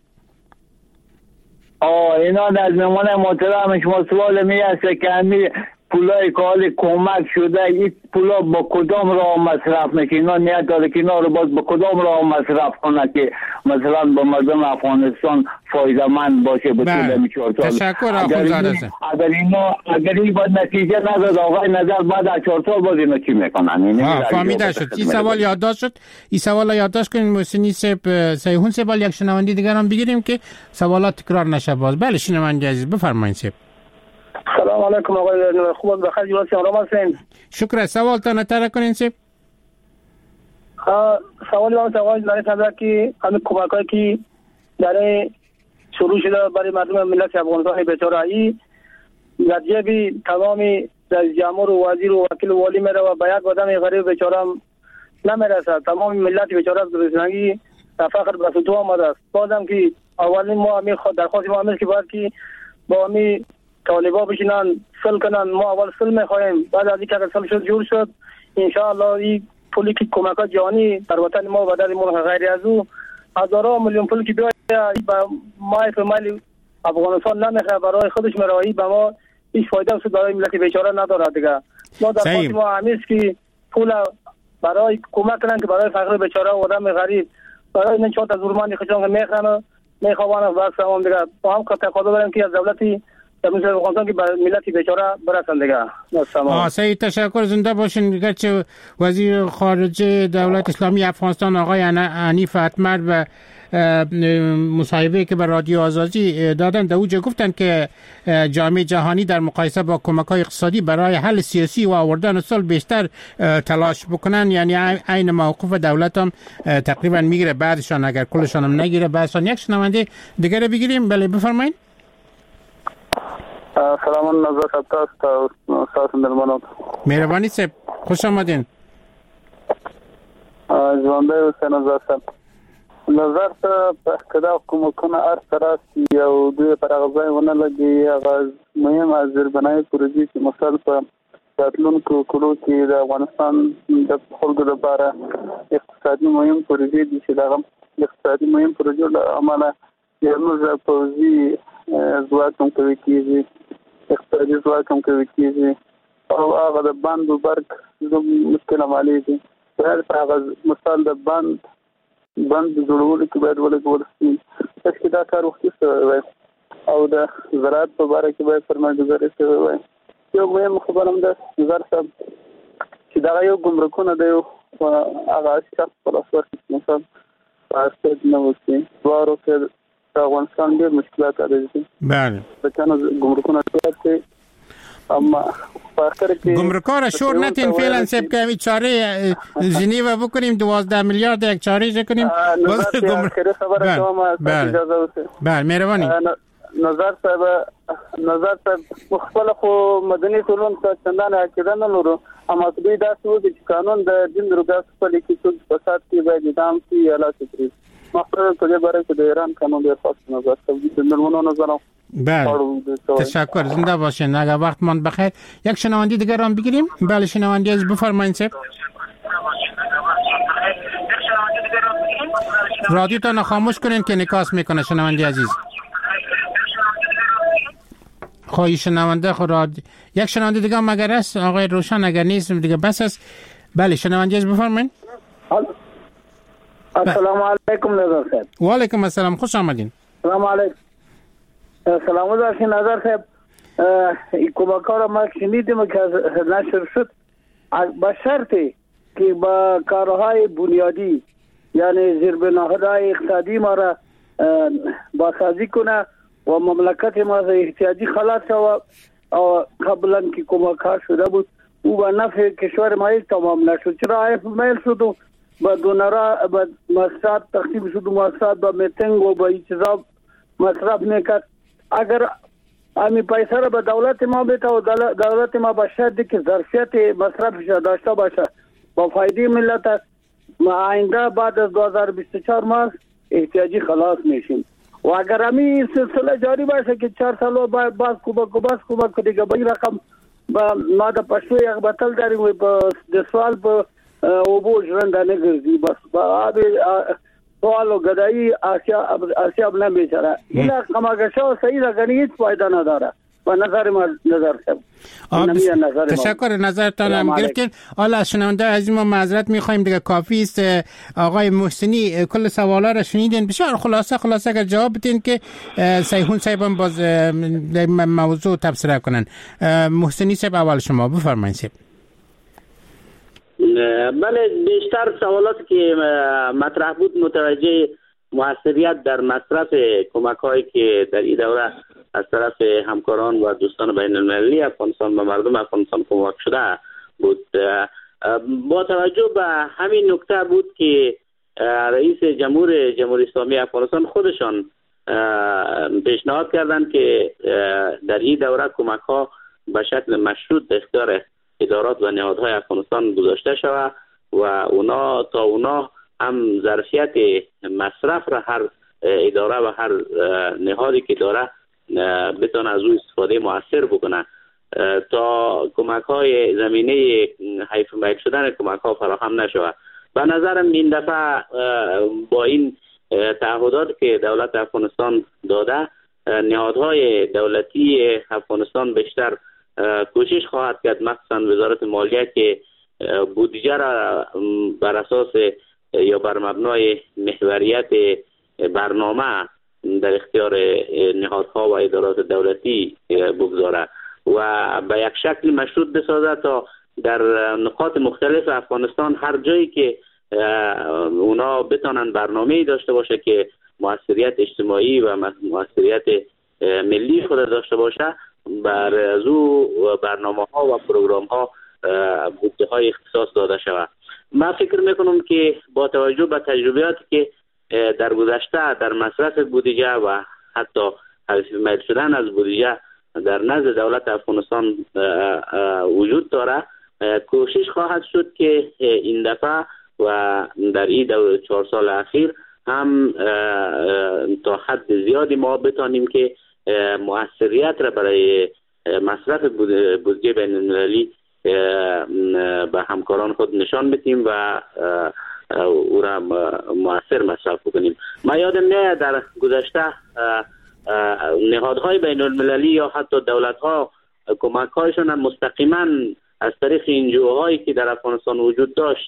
اینا از میمونه محترم شما سوال میاد که همین پولای کال کمک شده این پولا با کدام راه مصرف میشه؟ اینا نیت داره که اینا رو باز با کدام راه مصرف کنه که مثلا با مردم افغانستان فایده مند باشه به طول این 4 سال. تشکر آخوندزاده صاحب. اگر این باید نتیجه نداد آقای نظر بعد از 4 سال باز اینا چی میکنن؟ فهمیده شد. این سوال یادداشت شد. این سوال یادداشت کنین محسنی صاحب سیهون صاحب. یک شنونده دیگر هم بگیریم که سوالات تکرار نشه باز. بله شنونده عزیز بفرمایید صاحب. سلام علیکم آقای خوب بخیر جواد سلام هستین. شکر. سوالتان طرح کنین صاحب. سوالی من آقای نظر که همین کمکایی که در شروع شده برای مردم ملت افغانستان بیچاره ای نتیجه بی تمام رئیس جمهور و وزیر و وکیل و والی میره و به یک آدم غریب بیچاره نمیرسه. تمام ملت بیچاره رسیدگی فقر به سطوح آمده است. بازم که اولین ما همین درخواست ما هست که باید که با همین طالبا بشینن سل کنن. ما اول سل میخواهیم، بعد از اینکه سل شد جور شد انشاءالله این پولی که کمکات جهانی در وطن ما و در ملک غیر از او هزارها میلیون پول که بیاید با مای مالی افغانستان نمیخواد برای خودش مرایی به ما هیچ فایده و برای ملت بیچاره نداره دیگه. ما در ما همیست که پول برای کمک کنن که برای فقیر بیچاره و آدم غریب برای این چهار تا زورمانی خشونت میخوان میخوان بس هم دیگه با هم تقاضا داریم که از دولتی مثل افغانستان که برای ملت بیچاره برسن دیگه. سعید تشکر. زنده باشین. گرچه وزیر خارجه دولت اسلامی افغانستان آقای حنیف اتمر و مصاحبه که به رادیو آزادی دادن در اوجه گفتن که جامعه جهانی در مقایسه با کمک‌های اقتصادی برای حل سیاسی و آوردن صلح بیشتر تلاش بکنن، یعنی عین موقف دولت هم تقریبا میگیره، بعدشان اگر کلشان هم نگیره بعدشان. یک شنونده دیگه بگیریم. بله بفرمایید. سلام نظر خطاست استاد درمانات. مهربانی صاحب خوش آمدین. ژوندی حسین نظر صاحب نظر ته کدا کومکنه هر طرف یو دوی پر غځای ونه لګي هغه مهم از زیربنای پروژې چې مثال په راتلونکو کلو کې د افغانستان د خلکو لپاره اقتصادي مهم پروژې دي چې دا اقتصادي مهم پروژې له امله یو پوزي ځواک هم کوي کېږي، اقتصادي ځواک هم کوي کېږي او هغه د بند و برق مشکل عملي دي. هغه مثال د بند جوړولو کې باید ولګول شي چې دا کار وختي شوی او د زراعت په اړه کې باید فرمایشګري شوی وي. یو مهم خبره هم ده نظر صاحب چې دا یو ګمرکونه دی هغه شخص په لاس ورکړي مثلا پاسپورت نه وسی وارو کې افغانستان ډېر مشکلات لري. بله بچانه ګمرکونه ټول اما فاخر که گمرکار شور نتین فعلا سب که همین چاره ژنو بکنیم 12 میلیارد یک چاره کنیم باز گمرک خبر شما اجازه وته بله مهربانی نظر صاحب مخبل خو مدني ټولنه ته چندان عقیده نه لرو اما دوی دا څه چې قانون د دین دروګه په لیکي څه فساد کې به اعدام کی اعلی تکریف مخبل ته برای که د ایران قانون ډیر خاص نظر د نورمونو نظر بله تشکر زنده باشین. اگر وقت ماند بخیر یک شنونده دیگر هم بگیریم. بله شنونده از بفرمایید صاحب. رادیو تا خاموش کنین که نکاس میکنه شنونده عزیز. خواهی شنونده خود یک شنونده دیگه هم اگر است آقای روشن، اگر نیست دیگه بس است. بله شنونده از بفرمایید. السلام علیکم نظر صاحب. و علیکم السلام، خوش آمدین. سلام علیکم. سلام علیکم نظر صاحب. کمکار ما شنیدیم که نشر شد با شرطی که با کارهای بنیادی یعنی زیربناهای اقتصادی ما را بازسازی کنه و مملکت ما از احتیاجی خلاص شود و قبلا که کمکار شده بود او به نفع کشور ما تمام نشد. چرا آیف میل شد و با دونرها با مصرف تقسیم شد و مصرف با میتنگ و با چیزا مصرف میکرد. اگر امی پیسه را به دولت ما بده و دولت ما به شرطی که ظرفیت مصرفش داشته باشه با فایده ملت ما آینده بعد از 2024 ما احتیاجی خلاص میشیم. و اگر امی سلسله جاری باشه که 4 سال بعد کوبا دیگه به این رقم ما د پښتو یک بتل داریم و د سوال په او بو ژوند نه ګرځي بس بعد سوال او غدای آسیا ابنا بیچاره اینا کماګشو صحیح راغلی هیڅ فائدہ نه داره و نظر صاحب. تشکر نظرتان هم گرفتین. حالا شنونده عزیز ما معذرت میخوایم دیگه کافی است. آقای محسنی کل سوالا را شنیدین، بسیار خلاصه اگر جواب بدین که سیحون صاحب هم باز موضوع تبصره کنن. محسنی صاحب اول شما بفرمایید صاحب. بله بیشتر سوالاتی که مطرح بود متوجه موثریت در مصرف کمک‌هایی که در این دوره از طرف همکاران و دوستان بین المللی افغانستان و مردم افغانستان کمک شده بود. با توجه به همین نکته بود که رئیس جمهوری اسلامی افغانستان خودشان پیشنهاد کردند که در این دوره کمک‌ها به شکل مشروط به اختیار ادارات و نهادهای افغانستان گذاشته شود و اونا هم ظرفیت مصرف را هر اداره و هر نهادی که داره بتونه از او استفاده مؤثر بکنه تا کمک‌های زمینه حیف میل شدن کمک‌ها فراهم نشود. به نظرم این دفعه با این تعهدات که دولت افغانستان داده نهادهای دولتی افغانستان بیشتر کوشش خواهد کرد، مخصوصا وزارت مالیه که بودجه را بر اساس یا بر مبنای محوریت برنامه در اختیار نهادها و ادارات دولتی بگذاره و به یک شکل مشروط بسازه تا در نقاط مختلف افغانستان هر جایی که اونا بتانن برنامه‌ای داشته باشه که موثریت اجتماعی و موثریت ملی خود داشته باشه بر از او برنامه‌ها و پروگرام‌ها بودجه‌های اختصاص داده شود. من فکر میکنم که با توجه به تجربیاتی که در گذشته در مصرف بودجه و حتی حذف میل شدن از بودجه در نزد دولت افغانستان وجود داره، کوشش خواهد شد که این دفعه و در این 4 سال اخیر هم تا حد زیادی ما بتانیم که موثریت را برای مصرف بودجه بین المللی به همکاران خود نشان بدیم و او را مؤثر مصرف بکنیم. ما یادم میاد در گذشته نهادهای بین المللی یا حتی دولت‌ها کمک‌هایشان مستقیما از طریق انجیوهایی که در افغانستان وجود داشت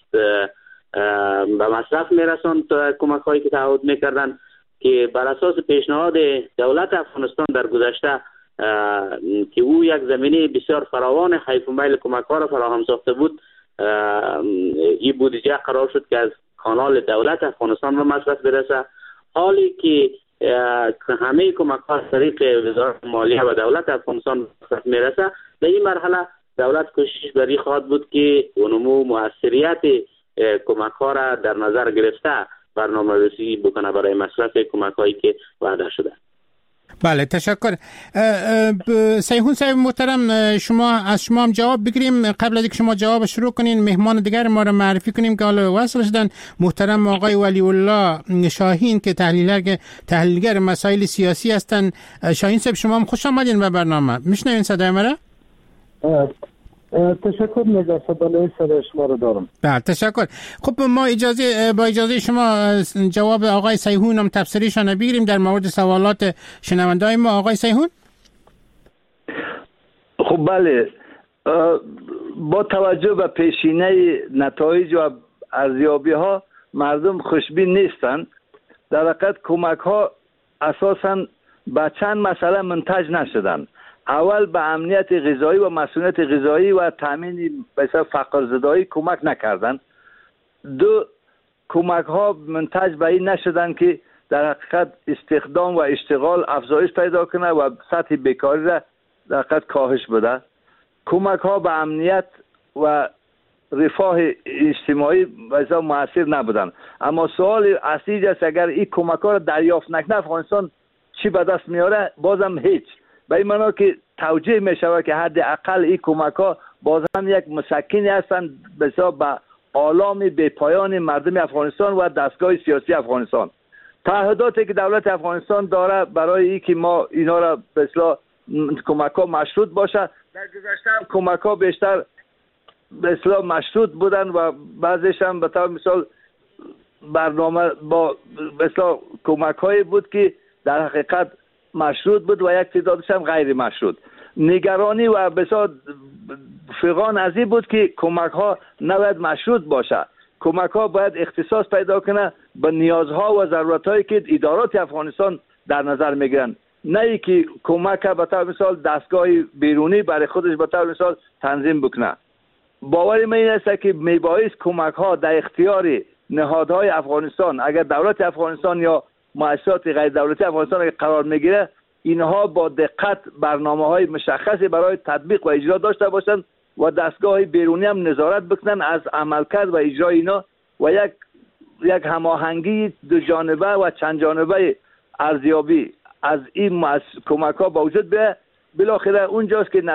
به مصرف میرساند تا کمک‌هایی که تعهد میکردن که بر اساس پیشنهاد دولت افغانستان در گذشته که او یک زمینه بسیار فراوان حیف و میل کمک‌ها را فراهم ساخته بود، این بودجه قرار شد که از کانال دولت افغانستان به مصرف برسه. حالی که همه کمک ها از طریق وزارت مالیه و دولت افغانستان میرسه. در این مرحله دولت کوشش بری خواهد بود که نمو موثریت کمک ها را در نظر گرفته برنامه ریزی بکنه برای مصرف کمک هایی که وعده شده. بله تشکر. سیهون صاحب محترم، شما هم جواب بگیریم. قبل از اینکه شما جواب شروع کنین مهمان دیگر ما را معرفی کنیم که حالا وصل شدن. محترم آقای ولی الله شاهین که تحلیلگر مسائل سیاسی هستند. شاهین صاحب شما هم خوش آمدین به برنامه. میشنوین صدای ما را؟ تشکر نگاه بالای صدای شما رو دارم. بله تشکر. خب ما با اجازه شما جواب آقای سیهون هم تفسیریشان بگیریم در مورد سوالات شنونده‌های ما. آقای سیهون. خب بله، با توجه به پیشینه نتایج و ارزیابی ها مردم خوشبین نیستند. در حقیقت کمک ها اساساً به چند مسئله منتج نشدند. اول به امنیت غذایی و مسئولیت غذایی و تامین فقر زدایی کمک نکردند. دو، کمک ها منتج به این نشدند که در حقیقت استخدام و اشتغال افزایش پیدا کنه و سطح بیکاری را در حقیقت کاهش بده. کمک ها به امنیت و رفاه اجتماعی و مؤثر نبودند. اما سوال اصلی است اگر این کمک ها را دریافت نکنه افغانستان چی به دست میاره؟ بازم هیچ. به این معنا که توجیه می شود که حداقل این کمک ها باز هم یک مسکنی هستند بسیار به آلام بی‌پایان مردم افغانستان و دستگاه سیاسی افغانستان. تعهداتی که دولت افغانستان داره برای اینکه ما اینا را به اصطلاح کمک ها مشروط باشه، در گذشته هم کمک ها بیشتر به اصطلاح مشروط بودن و بعضیش هم به طور مثال برنامه با به اصطلاح کمک هایی بود که در حقیقت مشروط بود و یک تعدادش هم غیر مشروط. نگرانی و بسیار فغان از این بود که کمک ها نباید مشروط باشه. کمک ها باید اختصاص پیدا کنه به نیازها و ضرورت هایی که ادارات افغانستان در نظر میگیرن، نه ای که کمک به طور مثال دستگاه بیرونی برای خودش به طور مثال تنظیم بکنه. باور من این است که میبایست کمک ها در اختیار نهادهای افغانستان، اگر دولت افغانستان یا مؤسسات غیر دولتی افغانستان قرار میگیره، اینها با دقت برنامه‌های مشخصی برای تطبیق و اجرا داشته باشند و دستگاه بیرونی هم نظارت بکنن از عملکرد و اجرای اینا و یک هماهنگی دو جانبه و چند جانبه ارزیابی از این کمک‌ها با وجود بیاید. بالاخره اونجاست که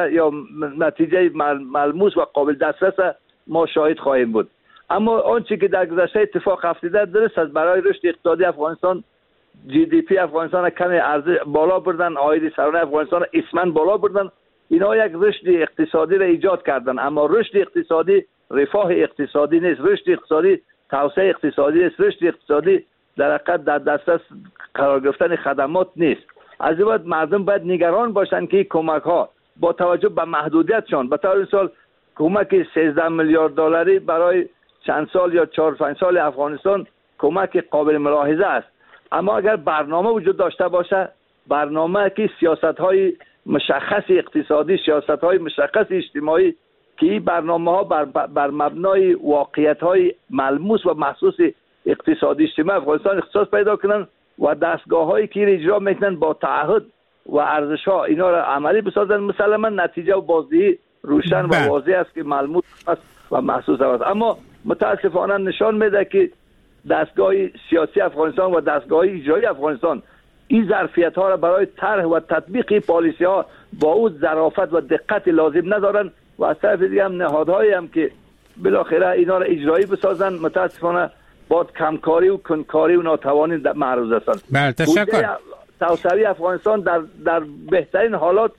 نتیجه ملموس و قابل دسترس ما شاهد خواهیم بود. اما آنچه که در گذشته اتفاق افتاده درست است. برای رشد اقتصادی افغانستان GDP افغانستان کمی ارزش بالا بردن، عاید سرانه افغانستان اسمن بالا بردن. اینا یک رشد اقتصادی را ایجاد کردن، اما رشد اقتصادی رفاه اقتصادی نیست، رشد اقتصادی توسعه اقتصادی است، رشد اقتصادی در حقیقت در دسترس قرار گرفتن خدمات نیست. از این بعد مردم باید نگران باشند که کمک ها با توجه به محدودیتشان، به طور مثال کمک 13 میلیارد دلاری برای چند سال یا 4-5 سال افغانستان کمک قابل ملاحظه است، اما اگر برنامه وجود داشته باشه، برنامه که سیاست‌های مشخص اقتصادی، سیاست‌های مشخص اجتماعی که این برنامه‌ها بر مبنای واقعیت‌های ملموس و محسوس اقتصادی اجتماعی افغانستان اختصاص پیدا کنن و دستگاه‌هایی که اجرا میکنن با تعهد و ارزش‌ها اینا را عملی بسازن، مسلماً نتیجه و بازدهی روشن و واضح است که ملموس است و محسوس است. اما متاسفانه نشان میده که دستگاه سیاسی افغانستان و دستگاه اجرایی افغانستان این ظرفیت ها را برای طرح و تطبیق پالیسی ها با اون ظرافت و دقت لازم ندارن و از طرف دیگه هم نهادهایی هم که بالاخره اینا را اجرایی بسازن متاسفانه با کمکاری و کنکاری و ناتوانی معروض هستند. بله تشکر. توسعه افغانستان در بهترین حالات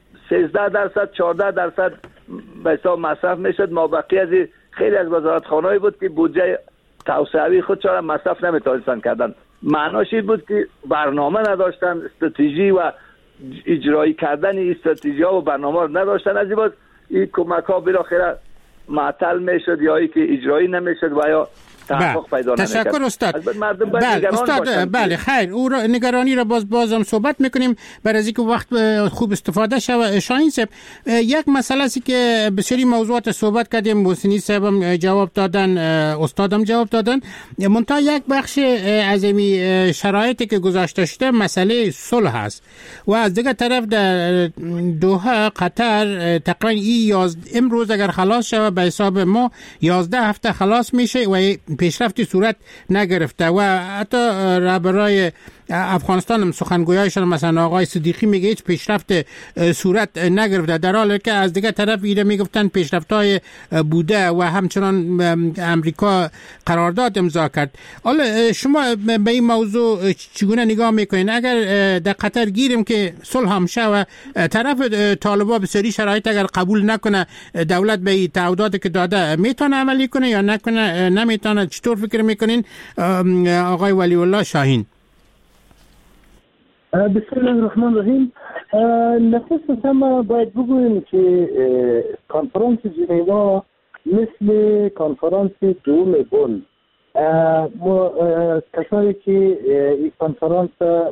13% 14% به حساب مصرف میشد، مابقی از خیلی از وزارتخانه‌ای بود که بودجه توسعه‌ای خودشان را مصرف نمیتونستن کردن. معناش این بود که برنامه نداشتن، استراتژی و اجرایی کردن این استراتژی‌ها و برنامه‌ها رو نداشتن. از این بود این کمک‌ها بالاخره معطل میشد یا ای که اجرایی نمیشد و یا تحقق پیدا نمی‌کرد. تشکر استاد. بله خیر، او را نگرانی را بازم صحبت میکنیم برای از اینکه وقت خوب استفاده شود. شاهین صاحب، یک مسئله است که بسیاری موضوعات صحبت کردیم، محسنی صاحب جواب دادن، استادم جواب دادن، منتها یک بخش از این شرایطی که گذاشته شده مسئله صلح است و از دیگر طرف در دوحه قطر تقریبا امروز اگر خلاص شود به حساب ما 11 هفته خلاص میشه و پیشرفتی صورت نگرفته و حتی رهبرای افغانستان هم سخنگویایشان مثلا آقای صدیقی میگه هیچ پیشرفت صورت نگرفته، در حالی که از دیگه طرف ایره میگفتن پیشرفت‌های بوده و همچنان امریکا قرارداد امضا کرد. حالا شما به این موضوع چگونه نگاه میکنین؟ اگر در قطر گیریم که صلح هم شه و طرف طالبان به سری شرایط اگر قبول نکنه دولت به تعهداتی که داده میتونه عملی کنه یا نکنه نمیتونه، چطور فکر میکنین آقای ولی الله شاهین؟ بسم الله الرحمن الرحیم. نخست ما باید بگوییم که کنفرانس ژنوا مثل کنفرانس دوم بن، کسایی که این کنفرانس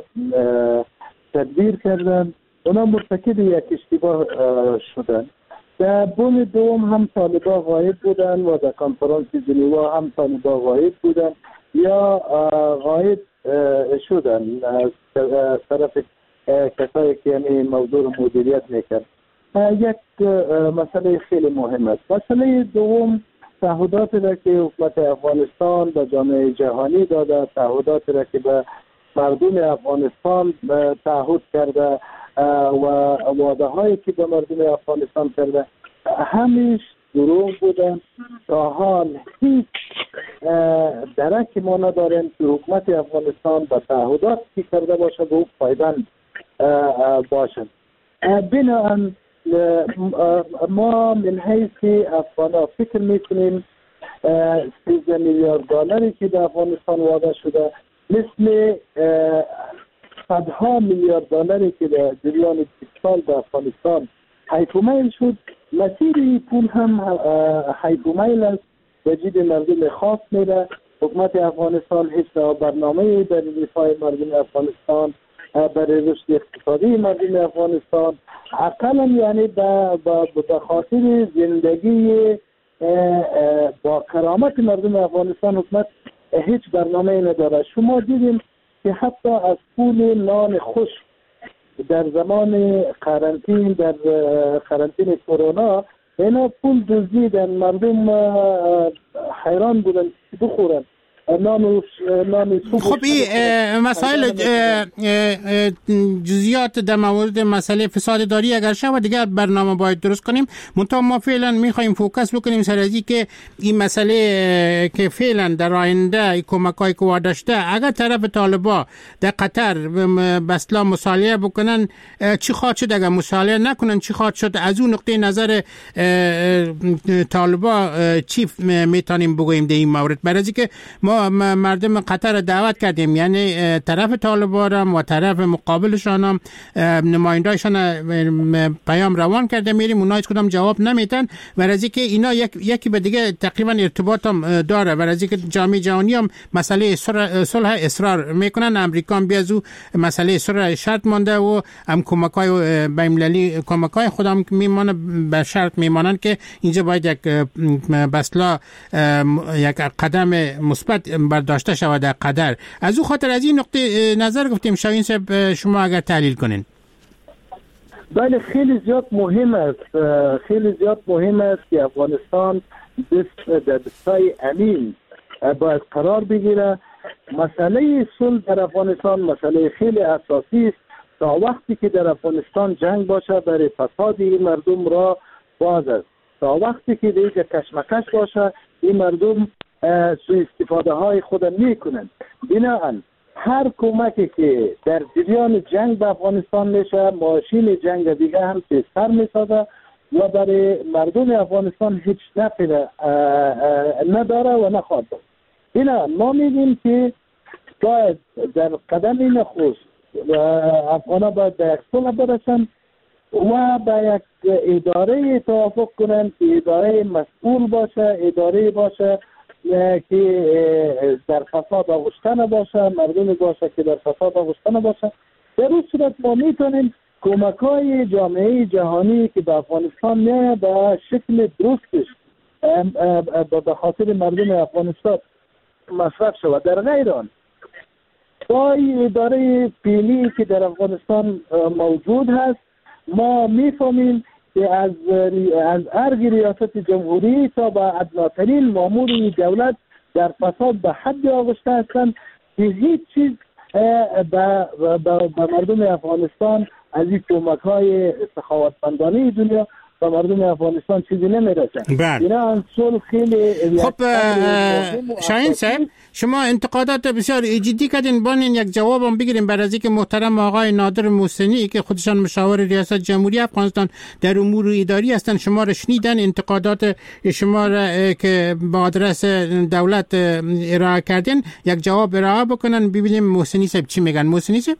تدبیر کردن اونا مرتکب یک اشتباه شدن. در بن دوم هم طالبان غایب بودن و در کنفرانس ژنوا هم طالبان غایب بودن یا غایب شدن از طرف کسایی که یعنی موضوع مدیریت میکرد. یک مسئله خیلی مهم است. مسئله دوم، تعهداتی را که حکومت افغانستان به جامعه جهانی داده، تعهداتی را که به مردم افغانستان تعهد کرده و وعده هایی که به مردم افغانستان کرده همیش دروغ بودن. تا حال هیچ درک ما نداریم که حکومت افغانستان به تعهدات که کرده باشه به پایبند باشد. بنابراین ما من حیث افغان فکر میکنیم 13 میلیارد دلاری که در افغانستان وعده شده مثل صدها میلیارد دلاری که در جریان 20 سال در افغانستان حیفومیل شد، مسیر پول هم حیفومیل است، به جیب مردم خاص میره. حکومت افغانستان هیچ برنامه برای دفاع مردم افغانستان، برای رشد اقتصادی مردم افغانستان، اقلا یعنی به خاطر زندگی با کرامت مردم افغانستان حکومت هیچ برنامه نداره. شما دیدیم که حتی از پول نان خشک در زمان قرنطین، در قرنطین کرونا، اینا پول دزدیدن، مردم حیران بودن که بخورن نان. خب این مسائل جزئیات در مورد مسئله فساد داری اگر شد و دیگر برنامه باید درست کنیم. منتها ما فعلا میخوایم فوکس بکنیم سر از که این مسئله که فعلا در آینده کمک‌های که وعده شده اگر طرف طالبان در قطر بسلا مصالحه بکنن چی خواهد شد، اگر مصالحه نکنن چی خواهد شد. از اون نقطه نظر طالبان چی میتونیم بگوییم در این مورد؟ برای که ما مردم قطر دعوت کردیم، یعنی طرف طالبان هم و طرف مقابلشان هم نماینده‌شان پیام روان کرده میریم، اونها هیچ کدام جواب نمیدن. برای که اینا یکی به دیگه تقریبا ارتباط هم داره. برای که جامعه جهانی هم مسئله صلح اصرار میکنن، امریکا هم بیازو مسئله صلح شرط مانده و هم کمک‌های بین‌المللی کمک‌های خودم میمونه به شرط میمانن که اینجا باید یک بسلا یک قدم مثبت برداشته شود در قدر. از او خاطر از این نقطه نظر گفتیم. شاهین صاحب شما اگر تحلیل کنین. بله، خیلی زیاد مهم است که افغانستان در دستای امین باید قرار بگیره. مسئله صلح در افغانستان مسئله خیلی اساسی است. تا وقتی که در افغانستان جنگ باشه برای فساد این مردم را باز است. تا وقتی که دیگه کشمکش باشه این مردم سوء استفاده های خود میکنن. بنابراین هر کمکی که در جریان جنگ به افغانستان میشه ماشین جنگ دیگه هم سر میسازه و برای مردم افغانستان هیچ نفعی نداره و نخواهد داشت. بنابراین ما میگیم که باید در قدم نخست افغان‌ها باید به یک صلح برسن و به یک اداره توافق کنن که اداره مسئول باشه، اداره باشه که در فساد آغشته نباشه، مردم باشه که در فساد آغشته نباشه. در این صورت ما میتونیم کمک‌های جامعه جهانی که به افغانستان میاد به شکل درستش به خاطر مردم افغانستان مصرف شود. در غیر آن با اداره فعلی که در افغانستان موجود هست، ما میفهمیم که از هر ریاست جمهوری تا به ادناترین مامور دولت در فساد به حد آغشته هستند که هیچ چیز به مردم افغانستان از این کمک‌های سخاوتمندانه دنیا و مردم افغانستان چیزی نمیرسه. اینا صلح خیلی خب شاهین صاحب، شما انتقادات بسیار جدی کردین، بانین یک جوابم بگیریم بر از اینکه محترم آقای نادر محسنی که خودشان مشاور ریاست جمهوری افغانستان در امور اداری هستند شما را شنیدن، انتقادات شما را که با آدرس دولت ارائه کردین یک جواب ارائه بکنن ببینیم محسنی صاحب چی میگن. محسنی صاحب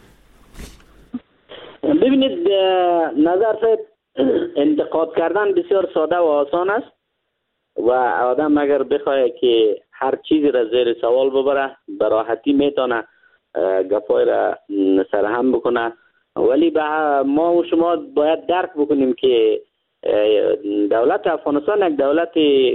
ببینید، نظر صاحب انتقاد کردن بسیار ساده و آسان است و آدم اگر بخواه که هر چیزی را زیر سوال ببره به راحتی میتونه گپای را سرهم بکنه، ولی ما و شما باید درک بکنیم که دولت افغانستان یک دولت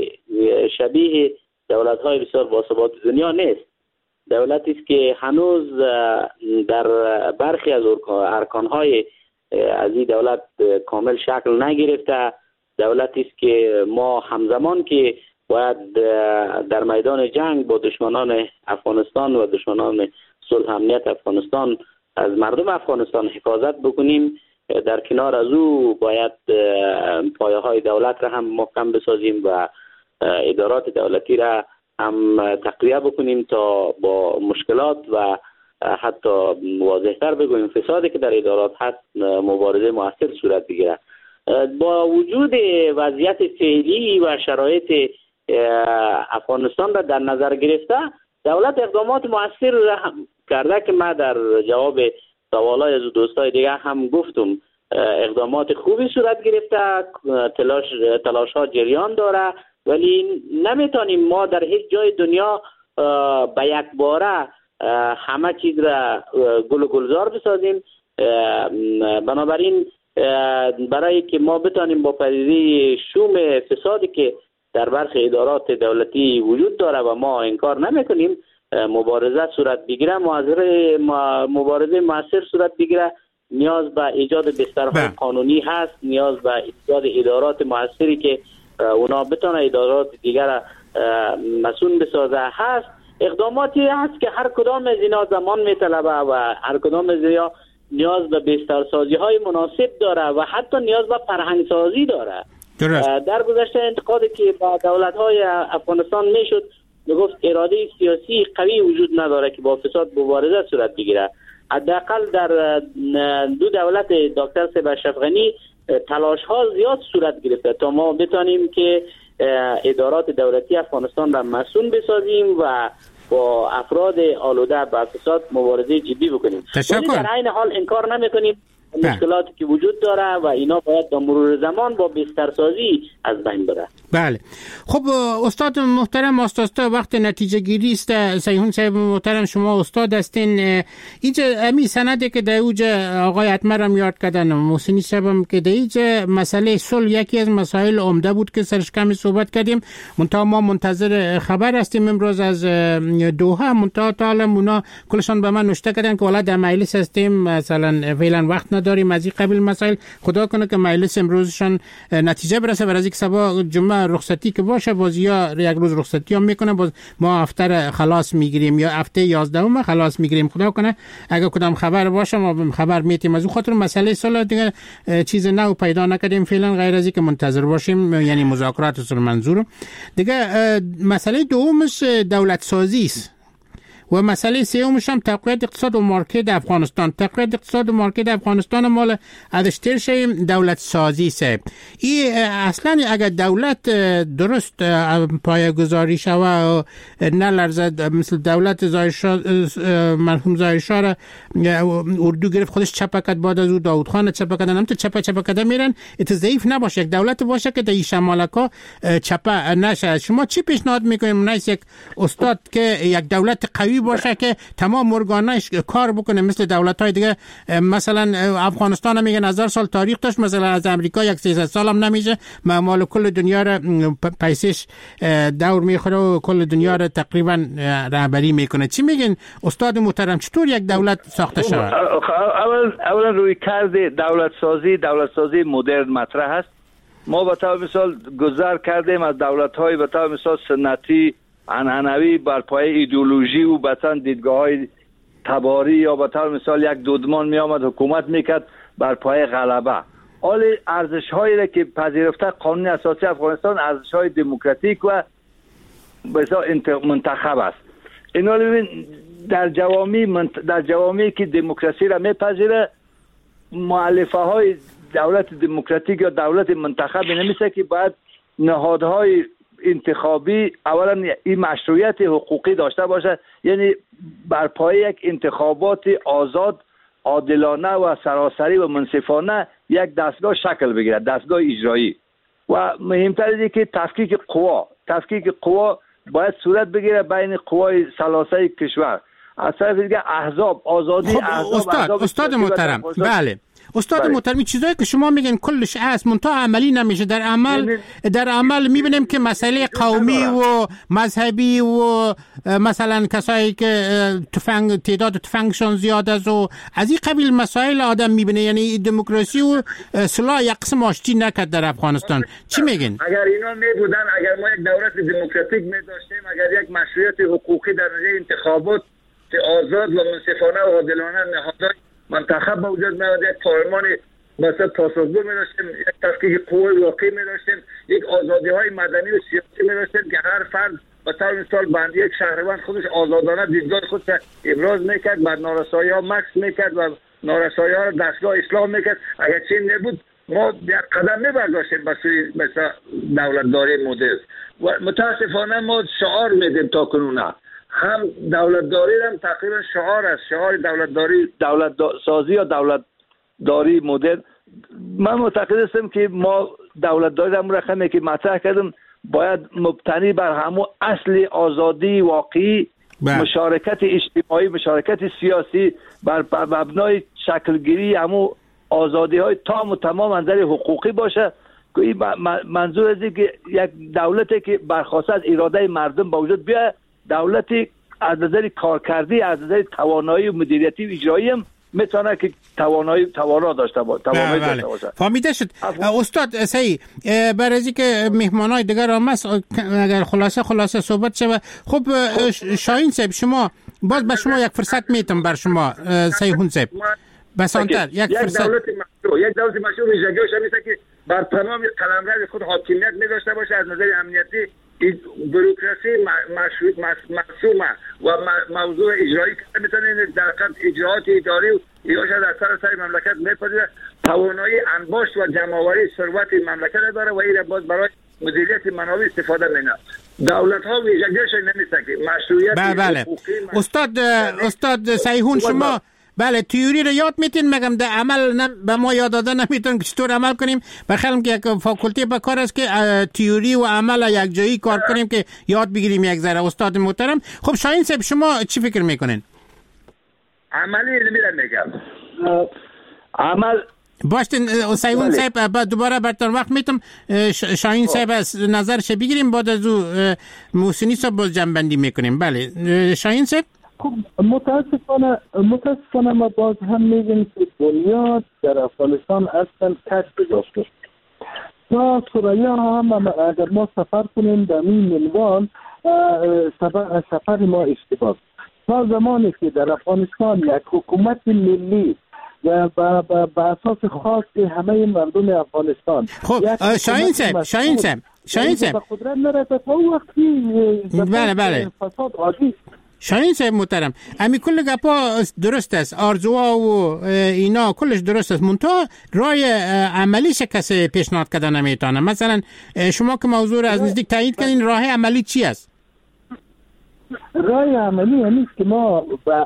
شبیه دولت‌های بسیار باثبات دنیا نیست. دولتی است که هنوز در برخی از ارکان‌های از این دولت کامل شکل نگرفته. دولتی است که ما همزمان که باید در میدان جنگ با دشمنان افغانستان و دشمنان صلح امنیت افغانستان از مردم افغانستان حفاظت بکنیم، در کنار از او باید پایه های دولت را هم محکم بسازیم و ادارات دولتی را هم تقویه بکنیم تا با مشکلات و حتی واضح‌تر بگوییم فسادی که در ادارات هست مبارزه موثر صورت بگیره. با وجود وضعیت فعلی و شرایط افغانستان را در نظر گرفته، دولت اقدامات موثر را کرده که من در جواب سوالای از دوستای دیگه هم گفتم. اقدامات خوبی صورت گرفته، تلاش ها جریان داره، ولی نمیتونیم ما در هیچ جای دنیا به یک باره همه چیز را گل و گلزار بسازیم. بنابراین برای که ما بتانیم با پدیده شوم فسادی که در برخی ادارات دولتی وجود داره و ما انکار نمیکنیم مبارزه صورت بگیره، مبارزه موثر صورت بگیره، نیاز به ایجاد بسترهای قانونی هست، نیاز به ایجاد ادارات موثری که اونا بتونه ادارات دیگر مسئول بسازه هست. اقداماتی هست که هر کدام از اینا زمان میطلبه و هر کدام از اینا نیاز به بسترسازی های مناسب داره و حتی نیاز به فرهنگسازی داره. در گذشته انتقادی که با دولت های افغانستان میشد میگفت اراده سیاسی قوی وجود نداره که با فساد مبارزه صورت بگیره. حداقل در دو دولت دکتر صاحب اشرف غنی تلاش ها زیاد صورت گرفته تا ما بتانیم که ادارات دولتی افغانستان را مسئول بسازیم و با افراد آلوده به فساد مبارزه جدی بکنیم. ولی در عین حال انکار نمیکنیم مشکلاتی که وجود داره و اینا باید با مرور زمان با بسترسازی از بین بره. بله. خب استاد محترم، استاد وقت نتیجه گیری است. سیحون صاحب محترم، شما استاد هستین. اینجا امی سنده که در اوجه آقای اتمر هم یاد کردن، محسنی صاحب هم که در اینجا مسئله صلح یکی از مسائل عمده بود که سرش کمی صحبت کردیم. منتها ما منتظر خبر هستیم امروز از دوحه. منتها تا حالا اونا کلشان به من نوشته کردن که والا در مجلس هستیم، مثلا فعلا وقت نداریم از این قبیل مسائل. خدا کنه که مجلس امروزشان نتیجه برسه، برای اینکه سبا جمعه رخصتی که باشه بازیا یک روز رخصتی هم میکنه، باز ما هفته خلاص میگیریم یا هفته 11 خلاص میگیریم. خدا کنه اگه کدام خبر باشه ما خبر میتیم. از اون خاطر مسئله صلح دیگه چیز نو پیدا نکردیم فعلا، غیر از اینکه منتظر باشیم، یعنی مذاکرات صلح منظور. دیگه مسئله دومش دولت سازی است و مسئله سومش هم تقویت اقتصاد و مارکت افغانستان. تقویت اقتصاد و مارکت افغانستان مال ادشتر شیم دولت سازی سه. این اصلا اگر دولت درست پایه‌گذاری شوه نه لرزد مثل دولت مرحوم ظاهر شاه را اردو گرفت خودش چپه کرد، بعد از او داود خان چپه کردن، هم چپه کرده میرن. ات ضعیف نباشه، یک دولت باشه که در شمالکا چپه نشه. شما چی پیشنهاد میکنید؟ منیس یک استاد که یک دولت قوی باشه که تمام ارگاناش کار بکنه مثل دولت های دیگه. مثلا افغانستان میگن 1000 سال تاریخ داشت، مثلا از امریکا یک 300 سال هم نمیشه، مال کل دنیا را پیسش دور میخوره و کل دنیا را تقریبا رهبری میکنه. چی میگن استاد محترم، چطور یک دولت ساخته شود؟ اولا روی کرد دولت سازی مدرن مطرح است. ما به طور مثال گذر کردیم از دولت‌های به طور مثال سنتی عنعنوی بر پایه ایدئولوژی و مثلا دیدگاه‌های تباری، یا به طور مثال یک دودمان می آمد حکومت میکرد بر پایه غلبه. حال ارزش‌هایی را که پذیرفته قانون اساسی افغانستان ارزش‌های دموکراتیک و منتخب است. اینا ببین در جوامعی که دموکراسی را میپذیره، مؤلفه های دولت دموکراتیک یا دولت منتخب نمیشه که باید نهادهای انتخابی اولا این مشروعیت حقوقی داشته باشه، یعنی بر پایه یک انتخابات آزاد، عادلانه و سراسری و منصفانه یک دستگاه شکل بگیرد، دستگاه اجرایی. و مهمتر اینه که تفکیک قوا باید صورت بگیره بین قوای ثلاثه کشور. از طرف دیگه احزاب، آزادی احزاب. استاد محترم، بله استاد محترم، چیزایی که شما میگن کلش هست منتها عملی نمیشه. در عمل میبینیم که مسئله قومی و مذهبی و مثلا کسایی که تعداد تفنگشون زیاد است و از این قبیل مسائل آدم میبینه. یعنی دموکراسی و سلاح یک قسم آشتی نکرد در افغانستان. چی میگن؟ اگر اینا میبودن، اگر ما یک دولت دموکراتیک میداشتیم، اگر یک مشروعیت حقوقی در انتخابات آزاد و منصفانه و عادلانه نهادهای منتخب موجود میاد، یک پارلمان مثلا پاسخگو می‌داشتیم، یک تفکیک قوای واقعی می‌داشتیم، یک آزادی‌های مدنی و سیاسی می‌داشتیم که هر فرد به طور مثال بند یک شهروند خودش آزادانه دیدگاه خودش ابراز می‌کرد، بعد نارسایی‌ها مکث می‌کرد و نارسایی‌ها را دستگاه اصلاح می‌کرد. اگر چنین نبود ما یک قدم می‌برداشتیم به سوی مثلا دولتداری مدرن. و متاسفانه ما شعار میدیم تا کنون هم دولتداری هم تقریبا شعار است، شعار دولتداری، دولت سازی یا دولتداری مدرن. من معتقد هستم که ما دولتداری هم رقمی که مطرح کردم باید مبتنی بر همون اصل آزادی واقعی، مشارکت اجتماعی، مشارکت سیاسی بر مبنای شکلگیری همون آزادی های تام و تمام منظر حقوقی باشه. که این منظور از که یک دولتی که برخواسته از اراده مردم با وجود بیاید، دولتی از نظر کارکردی، از نظر توانایی و مدیریتی و اجرایی هم میتونه که توانا داشته باشه. فهمیده شد استاد. صحیح. برای از اینکه مهمانای دیگر هم هست، اگر خلاصه صحبت شود. خب شاهین صاحب، شما باز به شما یک فرصت میتم بر شما سیهون صاحب بسانتر یک فرصت. یک دولت مشروع ویژگیش همیشه که بر تمام قلمرو خود حاکمیت می‌داشته باشه، از نظر امنیتی بروکراسی مصومه و موضوع اجرایی که میتونه در اجراعات اداری و ایاش در سر مملکت میپذیره، توانایی انباشت و جمع‌آوری ثروت مملکت داره و این باز برای مدیریت منابع استفاده می‌کنه. دولت‌ها ویژگیش نمیشه که مشروعیت بله. استاد سیهون، شما بله تئوری رو یاد میتین، مگم در عمل به ما یاد دادن نمیتون که چطور عمل کنیم. بخیرم که یک فاکولته به کار است که تئوری و عمل یک جایی کار کنیم که یاد بگیریم یک ذره. استاد محترم، خب شاهین صاحب شما چی فکر میکنین؟ عملی میگم عمل باشتین. سیهون صاحب دوباره برتر وقت میتم شاهین صاحب نظرش بگیریم، بعد از او محسنی صاحب باز جنبندی میکنیم. بله شاهین صاحب. خب متاسفانه ما باز هم میگیم که بنیاد در افغانستان اصلا کشف داشته. تا سرایا هم اگر ما سفر کنیم در این منوال سفر ما اشتباه. تا زمانی که در افغانستان یک حکومت ملی و با اساس خاص همه مردم افغانستان. خب شاهین صاحب قدرت نرسه تا وقتی بله فساد عادی شاهین صاحب محترم، امی کل گپا درست است، آرزوها و اینا کلش درست است، منتها رای عملیش کسی پیشنهاد کردن نمیتونه. مثلا شما که موضوع را از نزدیک تایید کردین، راه عملی چی است؟ رای عملی یعنی که ما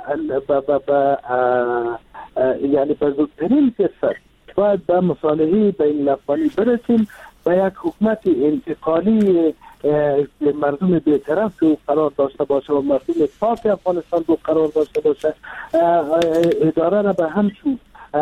یعنی به زودترین فرصت باید به مصالحه بین الافغانی برسیم، به یک حکومت انتقالی مردم بی‌طرف رو قرار داشته باشه و مردم پاک افغانستان رو قرار داشته باشه، اداره را به همچون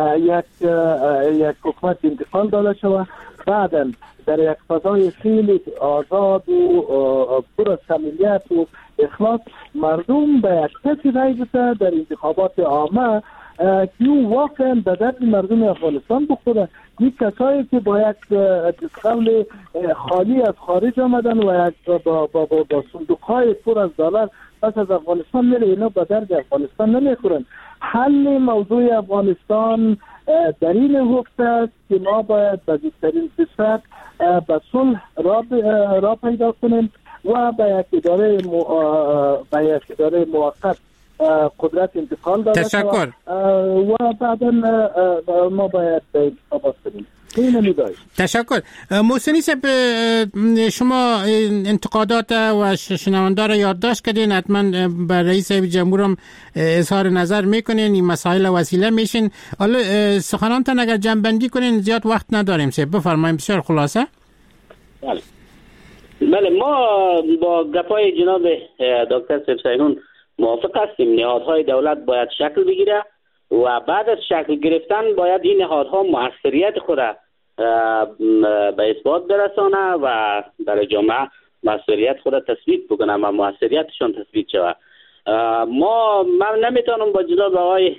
یک حکومت انتقال داده شود، بعدا در یک فضای خیلی آزاد و پر از صمیمیت و اخلاص مردم به یک کسی رای بده در انتخابات عامه که او واقعا به درد مردم افغانستان بخوره. این کسایی که با یک قول خالی از خارج آمدن و یک با صندوق‌های پر از دلار پس از افغانستان میره، اینا به درد افغانستان نمیخورن. حل موضوع افغانستان در این حکم است که ما باید به زودترین فرصت به صلح را پیدا کنیم و به یک اداره موقت قدرت انتقال داده تشکر. و بعدا ما باید به انتخابات کنیم. تشکر. محسنی صاحب، شما انتقادات و شنونده را یادداشت کردین، حتما به رئیس جمهور هم اظهار نظر میکنین، این مسائل وسیله میشین. حالا سخنانتان اگر جمع‌بندی کنین، زیاد وقت نداریم، بفرمایید بسیار خلاصه. بله، ما با گپای جناب دکتر سیفسایون موافق هستیم. نهادهای دولت باید شکل بگیره و بعد از شکل گرفتن باید این نهادها موثریت خود به اثبات برسانه و در جامعه موثریت خود تثبیت بکنه و موثریتشون تثبیت شود. من نمیتونم با جناب آقای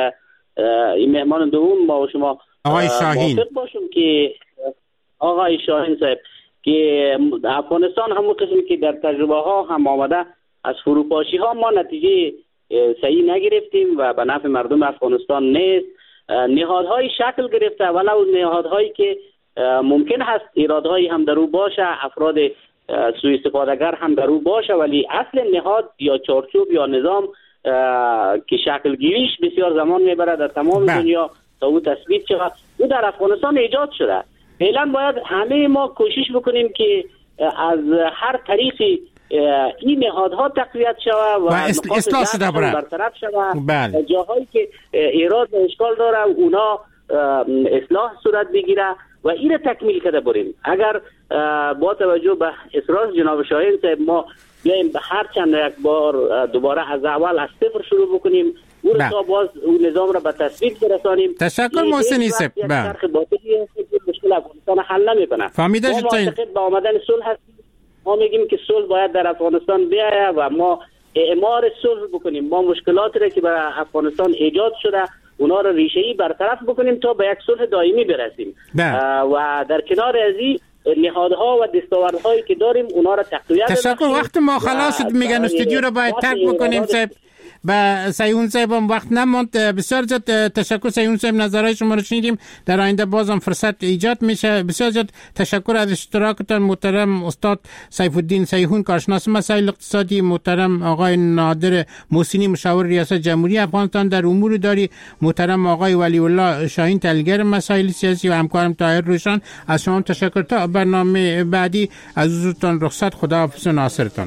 این مهمان دوم ما و شما آقای شاهین موافق باشم که آقای شاهین صاحب که افغانستان همون قسمی که در تجربه ها هم آمده، از فروپاشی ها ما نتیجه صحیح نگرفتیم و به نفع مردم افغانستان نیست. نهادهای شکل گرفته، ولو نهادهایی که ممکن هست ایرادهایی هم در او باشه، افراد سوء استفادهگر هم در او باشه، ولی اصل نهاد یا چارچوب یا نظام که شکل گیریش بسیار زمان میبره در تمام دنیا تا او تثبیت شود، او در افغانستان ایجاد شده. فعلا باید همه ما کوشش بکنیم که از هر طریقی این نهادها تقویت شود و اصلاح شده برطرف شود. جاهایی که ایراد و اشکال داره اونا اصلاح صورت بگیره و این تکمیل کرده بریم. اگر با توجه به اصرار جناب شاهین صاحب ما بیایم هر چند یک بار دوباره از اول از صفر شروع بکنیم، او را باز اون نظام را به تثبیت برسانیم. تشکر محسنی صاحب. چرخ باطلی مشکل افغانستان حل نمیکنه. فهمیده شد. ما معتقد به آمدن صلح هستیم. ما میگیم که صلح باید در افغانستان بیاید و ما اعمار صلح بکنیم. ما مشکلاتی را که برای افغانستان ایجاد شده اونا را ریشه‌ای برطرف بکنیم تا به یک صلح دائمی برسیم. و در کنار از این نهادها و دستاوردهایی که داریم اونا را تقویت. تشکر. وقت ما خلاص شد، میگن استودیو رو باید ترک بکنیم. صاحب با سیون صاحب هم وقت نموند. بسیار زیاد تشکر سیون صاحب، نظرهای شما رو شنیدیم، در آینده بازم فرصت ایجاد میشه. بسیار زیاد تشکر از اشتراکتان محترم استاد سیف الدین سیحون، کارشناس مسائل اقتصادی، محترم آقای نادر محسنی مشاور ریاست جمهوری افغانستان در امور اداری، محترم آقای ولی الله شاهین تحلیلگر مسائل سیاسی و همکارم طاهر روشن. از شما تشکر. تا برنامه بعدی از حضورتان رخصت. خداحافظ و ناصرتان.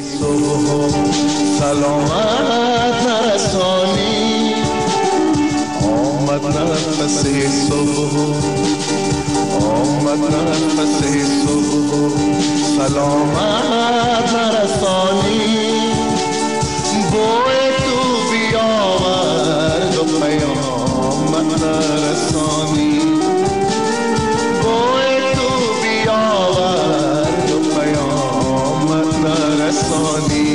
سلامت نرسانی آمد نفس صبح، آمد نفس صبح، سلامت نرسانی بوی تو بیاورد و پیامت نرسانی، بوی تو بیاورد و پیامت نرسانی.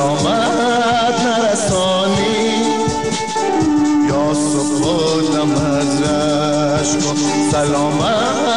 سلامت نرسانی یا صبح و دم از رشک و سلامت